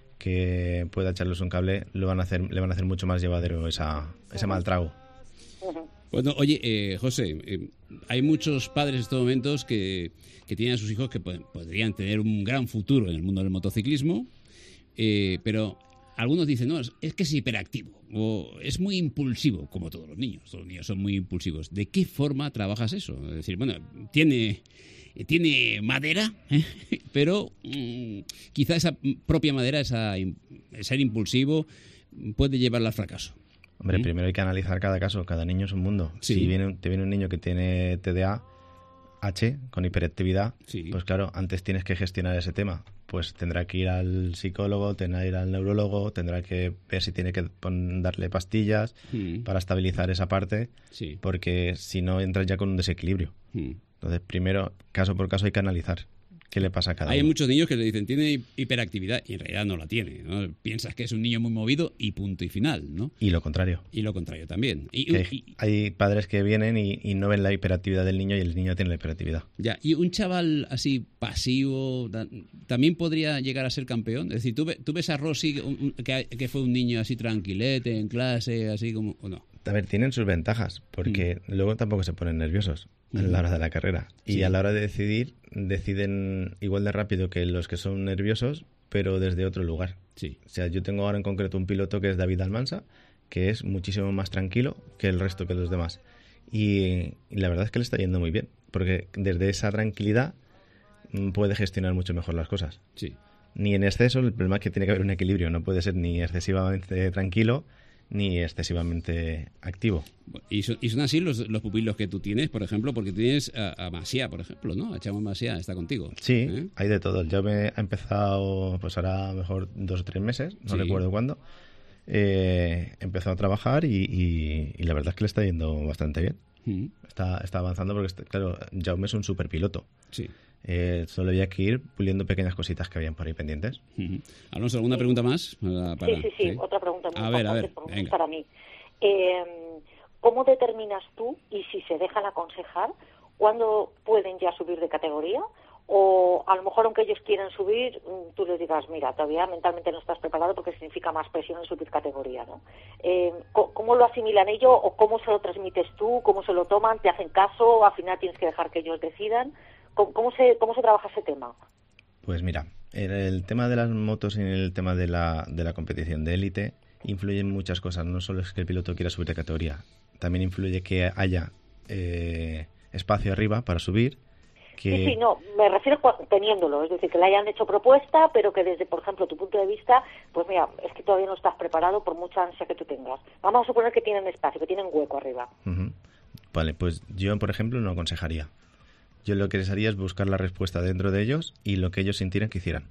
que pueda echarles un cable le van a hacer mucho más llevadero ese mal trago. Bueno, oye, José, hay muchos padres en estos momentos que tienen a sus hijos que podrían tener un gran futuro en el mundo del motociclismo, pero algunos dicen, no, es que es hiperactivo o es muy impulsivo, como todos los niños son muy impulsivos. ¿De qué forma trabajas eso? Es decir, bueno, tiene madera, pero quizá esa propia madera, ser impulsivo, puede llevarla al fracaso. Hombre, primero hay que analizar cada caso, cada niño es un mundo. Sí. Si te viene un niño que tiene TDAH con hiperactividad, pues claro, antes tienes que gestionar ese tema. Pues tendrá que ir al psicólogo, tendrá que ir al neurólogo, tendrá que ver si tiene que darle pastillas para estabilizar esa parte, porque si no entras ya con un desequilibrio. Entonces, primero, caso por caso, hay que analizar qué le pasa a cada uno. Hay muchos niños que le dicen tiene hiperactividad y en realidad no la tiene, ¿no? Piensas que es un niño muy movido y punto y final, ¿no? Y lo contrario. Y lo contrario también. Hay padres que vienen y no ven la hiperactividad del niño y el niño tiene la hiperactividad. Ya, y un chaval así pasivo también podría llegar a ser campeón. Es decir, ¿tú ves a Rossi que fue un niño así tranquilete en clase, así como, o no? A ver, tienen sus ventajas, porque luego tampoco se ponen nerviosos a la hora de la carrera. Y a la hora de decidir, deciden igual de rápido que los que son nerviosos, pero desde otro lugar. O sea, yo tengo ahora en concreto un piloto que es David Almansa, que es muchísimo más tranquilo que el resto que los demás. Y la verdad es que le está yendo muy bien, porque desde esa tranquilidad puede gestionar mucho mejor las cosas. Ni en exceso, el problema es que tiene que haber un equilibrio, no puede ser ni excesivamente tranquilo ni excesivamente activo. Y son así los pupilos que tú tienes, por ejemplo, porque tienes a Masia, por ejemplo, ¿no? A Chamo Masia está contigo. Sí, hay de todo. Ya ha empezado, pues ahora mejor 2 o 3 meses, no recuerdo cuándo. Empezó a trabajar y la verdad es que le está yendo bastante bien. Está avanzando porque, claro, Jaume es un super piloto. Solo había que ir puliendo pequeñas cositas que habían por ahí pendientes. Alonso, ¿alguna pregunta más? Sí, otra pregunta muy importante venga. Para mí. ¿Cómo determinas tú, y si se dejan aconsejar, cuándo pueden ya subir de categoría o a lo mejor aunque ellos quieran subir, tú les digas, mira, todavía mentalmente no estás preparado porque significa más presión en subir categoría, ¿no? ¿Cómo lo asimilan ellos o cómo se lo transmites tú? ¿Cómo se lo toman? ¿Te hacen caso? ¿Al final tienes que dejar que ellos decidan? ¿Cómo se trabaja ese tema? Pues mira, el tema de las motos y el tema de la competición de élite influyen muchas cosas. No solo es que el piloto quiera subir de categoría, también influye que haya espacio arriba para subir. Sí, no, me refiero teniéndolo, es decir, que le hayan hecho propuesta, pero que desde, por ejemplo, tu punto de vista, pues mira, es que todavía no estás preparado por mucha ansia que tú tengas. Vamos a suponer que tienen espacio, que tienen hueco arriba. Uh-huh. Vale, pues yo, por ejemplo, no aconsejaría. Yo lo que les haría es buscar la respuesta dentro de ellos y lo que ellos sintieran que hicieran.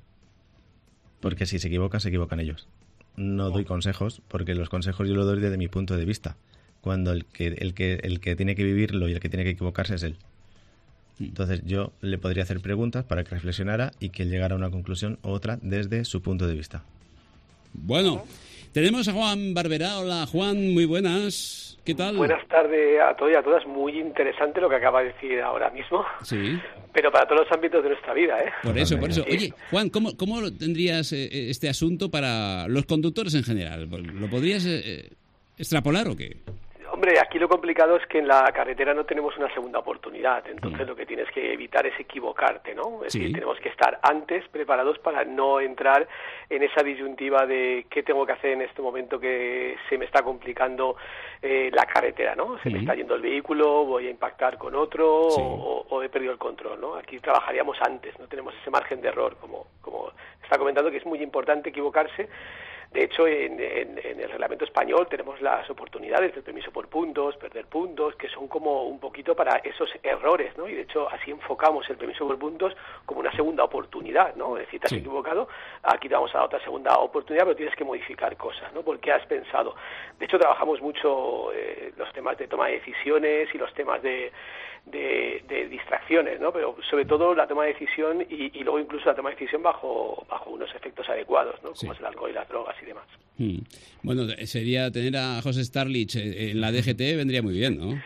Porque si se equivocan ellos. No doy consejos, porque los consejos yo los doy desde mi punto de vista. Cuando el que tiene que vivirlo y el que tiene que equivocarse es él. Entonces yo le podría hacer preguntas para que reflexionara y que él llegara a una conclusión u otra desde su punto de vista. Bueno, tenemos a Juan Barberá. Hola Juan, muy buenas. ¿Qué tal? Buenas tardes a todos y a todas. Muy interesante lo que acaba de decir ahora mismo. Sí. Pero para todos los ámbitos de nuestra vida, ¿eh? Por eso. Oye, Juan, ¿cómo tendrías este asunto para los conductores en general? ¿Lo podrías extrapolar o qué? Hombre, aquí lo complicado es que en la carretera no tenemos una segunda oportunidad, entonces lo que tienes que evitar es equivocarte, ¿no? Es decir, tenemos que estar antes preparados para no entrar en esa disyuntiva de qué tengo que hacer en este momento que se me está complicando la carretera, ¿no? Se me está yendo el vehículo, voy a impactar con otro o he perdido el control, ¿no? Aquí trabajaríamos antes, no tenemos ese margen de error, como está comentando, que es muy importante equivocarse. De hecho, en el reglamento español tenemos las oportunidades del permiso por puntos, perder puntos, que son como un poquito para esos errores, ¿no? Y de hecho, así enfocamos el permiso por puntos como una segunda oportunidad, ¿no? Es decir, te has equivocado, aquí te vamos a dar otra segunda oportunidad, pero tienes que modificar cosas, ¿no? Porque has pensado. De hecho, trabajamos mucho los temas de toma de decisiones y los temas de distracciones, ¿no? Pero sobre todo la toma de decisión y luego incluso la toma de decisión bajo unos efectos adecuados, ¿no? Como es el alcohol y las drogas y demás. Bueno, sería tener a José Starlich en la DGT vendría muy bien, ¿no?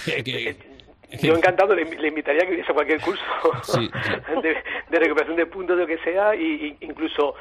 Yo encantado le invitaría a que viniese a cualquier curso de recuperación de puntos, de lo que sea, y incluso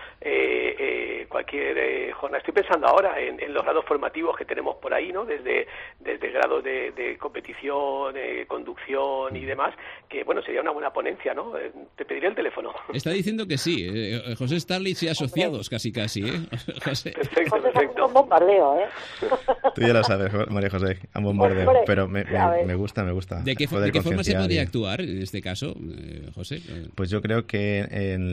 cualquier jornada. Estoy pensando ahora en los grados formativos que tenemos por ahí, ¿no? Desde grados de competición, conducción y demás, que bueno, sería una buena ponencia, ¿no? Te pediré el teléfono. Está diciendo que sí, José Starlich y asociados casi, ¿eh? José. Perfecto. Un bombardeo, ¿eh? Tú ya lo sabes, María José, a un bombardeo, pero me gusta. ¿De qué forma se podría actuar en este caso, José? Pues yo creo que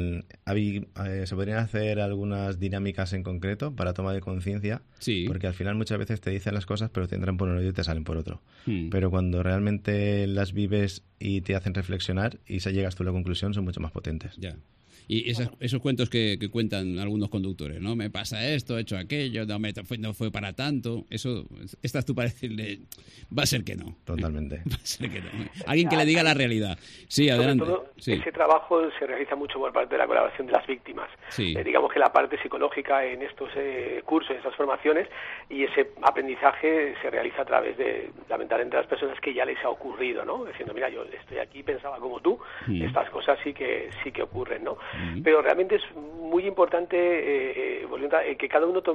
se podrían hacer algunas dinámicas en concreto para toma de conciencia, porque al final muchas veces te dicen las cosas pero te entran por un oído y te salen por otro. Pero cuando realmente las vives y te hacen reflexionar y llegas tú a la conclusión, son mucho más potentes. Ya. Y esos cuentos que cuentan algunos conductores, ¿no? Me pasa esto, he hecho aquello, no fue para tanto. Eso, estás tú para decirle, va a ser que no. Totalmente. Va a ser que no. Alguien que le diga la realidad. Sí, adelante. Sobre todo, ese trabajo se realiza mucho por parte de la colaboración de las víctimas. Sí. Digamos que la parte psicológica en estos cursos, en estas formaciones, y ese aprendizaje se realiza a través de, lamentablemente, las personas que ya les ha ocurrido, ¿no? Diciendo, mira, yo estoy aquí, pensaba como tú, estas cosas sí que ocurren, ¿no? Pero realmente es muy importante que cada uno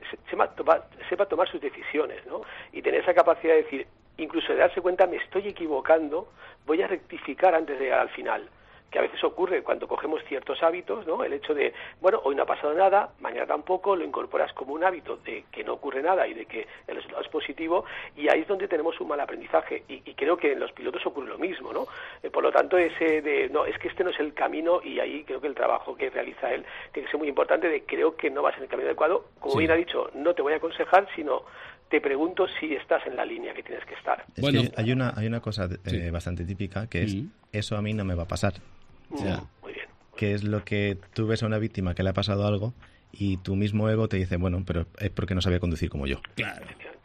sepa tomar sus decisiones, ¿no? Y tener esa capacidad de decir, incluso de darse cuenta, me estoy equivocando, voy a rectificar antes de llegar al final. Que a veces ocurre cuando cogemos ciertos hábitos, ¿no? El hecho de, bueno, hoy no ha pasado nada, mañana tampoco, lo incorporas como un hábito de que no ocurre nada y de que el resultado es positivo, y ahí es donde tenemos un mal aprendizaje, y creo que en los pilotos ocurre lo mismo, ¿no? Por lo tanto, ese de, no, es que este no es el camino, y ahí creo que el trabajo que realiza él tiene que ser muy importante, de creo que no vas en el camino adecuado, como bien ha dicho, no te voy a aconsejar, sino te pregunto si estás en la línea que tienes que estar. Bueno, que hay una cosa bastante típica, que es, eso a mí no me va a pasar. O sea, muy bien. Que es lo que tú ves a una víctima que le ha pasado algo y tu mismo ego te dice, bueno, pero es porque no sabía conducir como yo. Claro,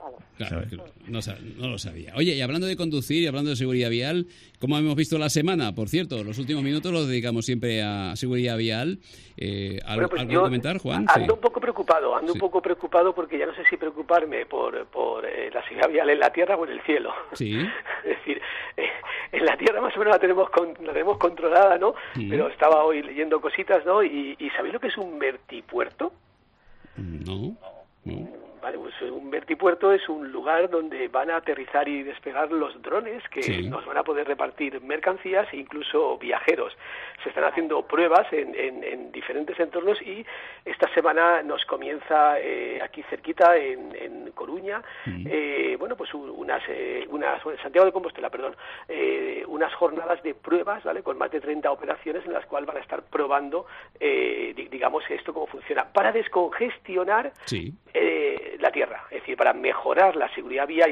no lo sabía. Oye, y hablando de conducir y hablando de seguridad vial, ¿cómo hemos visto la semana? Por cierto, los últimos minutos los dedicamos siempre a seguridad vial. ¿Algo que comentar, Juan? Ando un poco preocupado porque ya no sé si preocuparme por la seguridad vial en la tierra o en el cielo. Sí. Es decir, En la Tierra más o menos la tenemos controlada, ¿no? Pero estaba hoy leyendo cositas, ¿no? ¿Y sabéis lo que es un vertipuerto? No. Vale, pues un vertipuerto es un lugar donde van a aterrizar y despegar los drones que nos van a poder repartir mercancías e incluso viajeros. Se están haciendo pruebas en diferentes entornos y esta semana nos comienza aquí cerquita en Coruña, pues en Santiago de Compostela, unas jornadas de pruebas, ¿vale? Con más de 30 operaciones en las cuales van a estar probando, digamos, esto cómo funciona para descongestionar la tierra, es decir, para mejorar la seguridad vial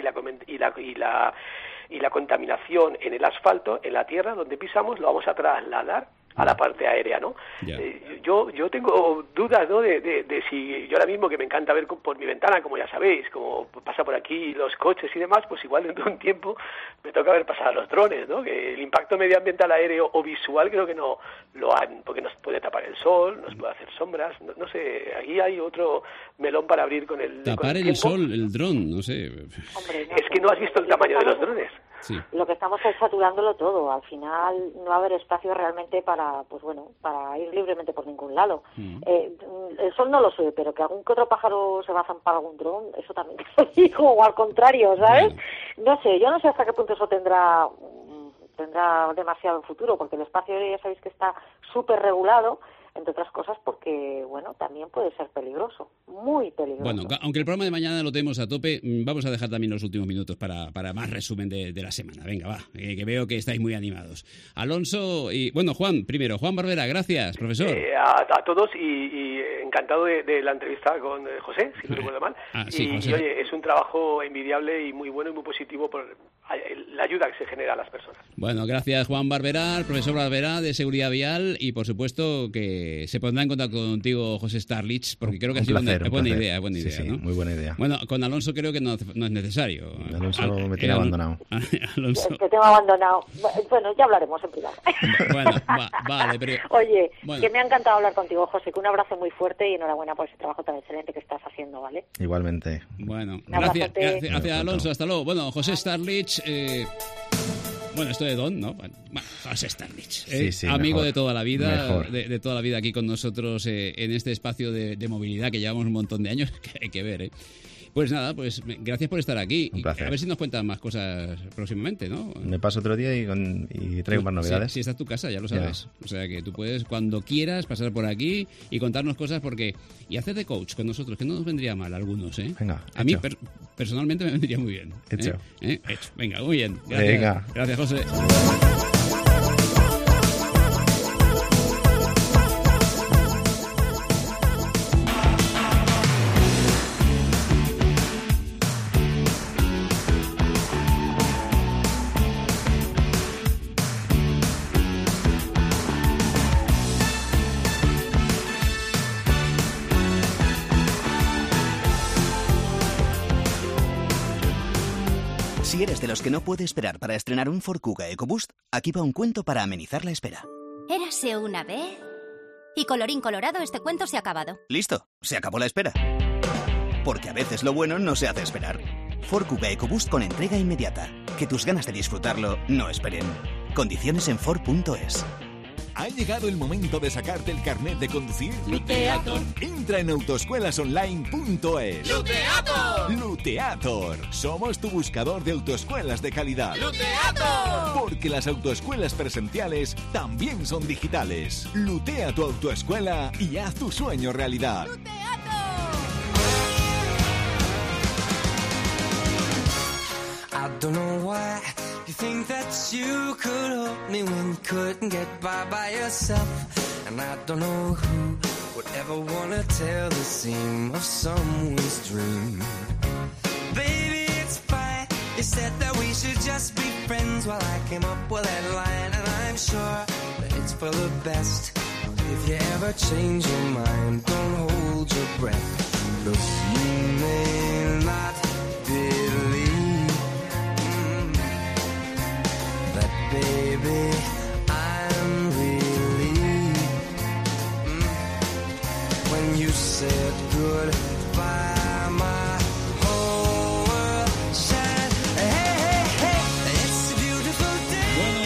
y la contaminación en el asfalto, en la tierra donde pisamos, lo vamos a trasladar a la parte aérea, ¿no? Yo tengo dudas, ¿no? De si yo ahora mismo, que me encanta ver por mi ventana, como ya sabéis, como pasa por aquí los coches y demás, pues igual dentro de un tiempo me toca ver pasar a los drones, ¿no? Que el impacto medioambiental aéreo o visual creo que no lo han, porque nos puede tapar el sol, nos puede hacer sombras, no sé, aquí hay otro melón para abrir con el tapar el sol, el dron, no sé. Hombre, es que no has visto el tamaño de los drones. Sí. Lo que estamos es saturándolo todo. Al final no va a haber espacio realmente para ir libremente por ningún lado. El sol no lo sé, pero que algún que otro pájaro se va a zampar algún dron, eso también te lo digo, o al contrario, ¿sabes? No sé, yo no sé hasta qué punto eso tendrá demasiado futuro, porque el espacio ya sabéis que está súper regulado, entre otras cosas porque, también puede ser peligroso, muy peligroso. Bueno, aunque el programa de mañana lo tenemos a tope, vamos a dejar también los últimos minutos para más resumen de la semana. Venga, va, que veo que estáis muy animados. Alonso y, Juan, primero, Juan Barbera, gracias, profesor. A todos y encantado de la entrevista con José, si no recuerdo mal. José. Y oye, es un trabajo envidiable y muy bueno y muy positivo por la ayuda que se genera a las personas. Bueno, gracias Juan Barbera, profesor Barbera de Seguridad Vial, y por supuesto que se pondrá en contacto contigo José Starlich, porque creo que ha sido una buena idea, sí, ¿no? Muy buena idea. Bueno, con Alonso creo que no es necesario. Alonso me tiene abandonado. Alonso. Te tengo abandonado. Bueno, ya hablaremos en privado. Bueno, vale, pero... Oye, que me ha encantado hablar contigo, José, que un abrazo muy fuerte y enhorabuena por ese trabajo tan excelente que estás haciendo, ¿vale? Igualmente. Bueno, gracias Alonso, hasta luego. Bueno, José Starlich... esto de Don, ¿no? Bueno, José Starlich, amigo mejor, de toda la vida, de toda la vida aquí con nosotros en este espacio de movilidad que llevamos un montón de años, que hay que ver, ¿eh? Pues nada, gracias por estar aquí. Un placer. A ver si nos cuentan más cosas próximamente, ¿no? Me paso otro día y traigo más novedades. Sí, esta es tu casa, ya lo sabes. Ya. O sea que tú puedes, cuando quieras, pasar por aquí y contarnos cosas y hacer de coach con nosotros, que no nos vendría mal a algunos, ¿eh? Venga, a mí personalmente me vendría muy bien. Hecho. Hecho. Venga, muy bien. Gracias. Venga. Gracias, José. Si eres de los que no puede esperar para estrenar un Ford Kuga EcoBoost, aquí va un cuento para amenizar la espera. Érase una vez... Y colorín colorado, este cuento se ha acabado. Listo, se acabó la espera. Porque a veces lo bueno no se hace esperar. Ford Kuga EcoBoost con entrega inmediata. Que tus ganas de disfrutarlo no esperen. Condiciones en Ford.es. ¿Ha llegado el momento de sacarte el carnet de conducir? ¡Luteator! Entra en autoescuelasonline.es. ¡Luteator! ¡Luteator! Somos tu buscador de autoescuelas de calidad. ¡Luteator! Porque las autoescuelas presenciales también son digitales. Lutea tu autoescuela y haz tu sueño realidad. ¡Luteator! I don't know why you think that you could help me when you couldn't get by yourself. And I don't know who would ever want to tell the seam of someone's dream. Baby, it's fine. You said that we should just be friends while I came up with that line. And I'm sure that it's for the best. If you ever change your mind, don't hold your breath. Look, you may not believe baby, I'm relieved when you said goodbye, my whole world shined. Hey, hey, hey, it's a beautiful day.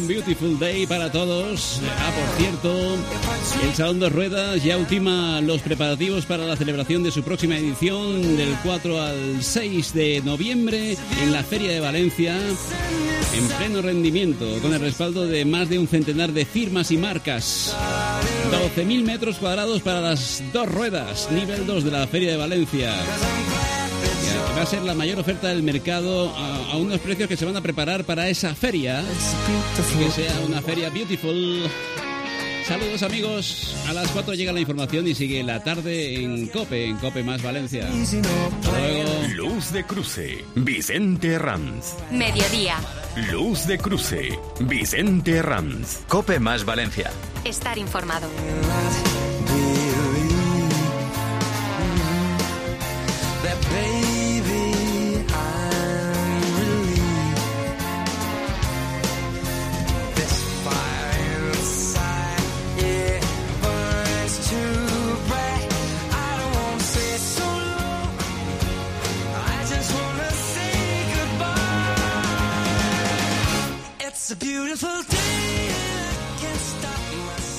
un beautiful day para todos. Por cierto, el Salón de Ruedas ya ultima los preparativos para la celebración de su próxima edición del 4 al 6 de noviembre en la Feria de Valencia, en pleno rendimiento, con el respaldo de más de un centenar de firmas y marcas. 12.000 metros cuadrados para las 2 ruedas, nivel 2 de la Feria de Valencia. Va a ser la mayor oferta del mercado a unos precios que se van a preparar para esa feria, que sea una feria beautiful. Saludos, amigos. A las 4 llega la información y sigue la tarde en COPE más Valencia. Hasta luego. Luz de Cruce, Vicente Herranz. Mediodía. Luz de Cruce, Vicente Herranz. COPE más Valencia. Estar informado. It's a beautiful day, I can't stop myself.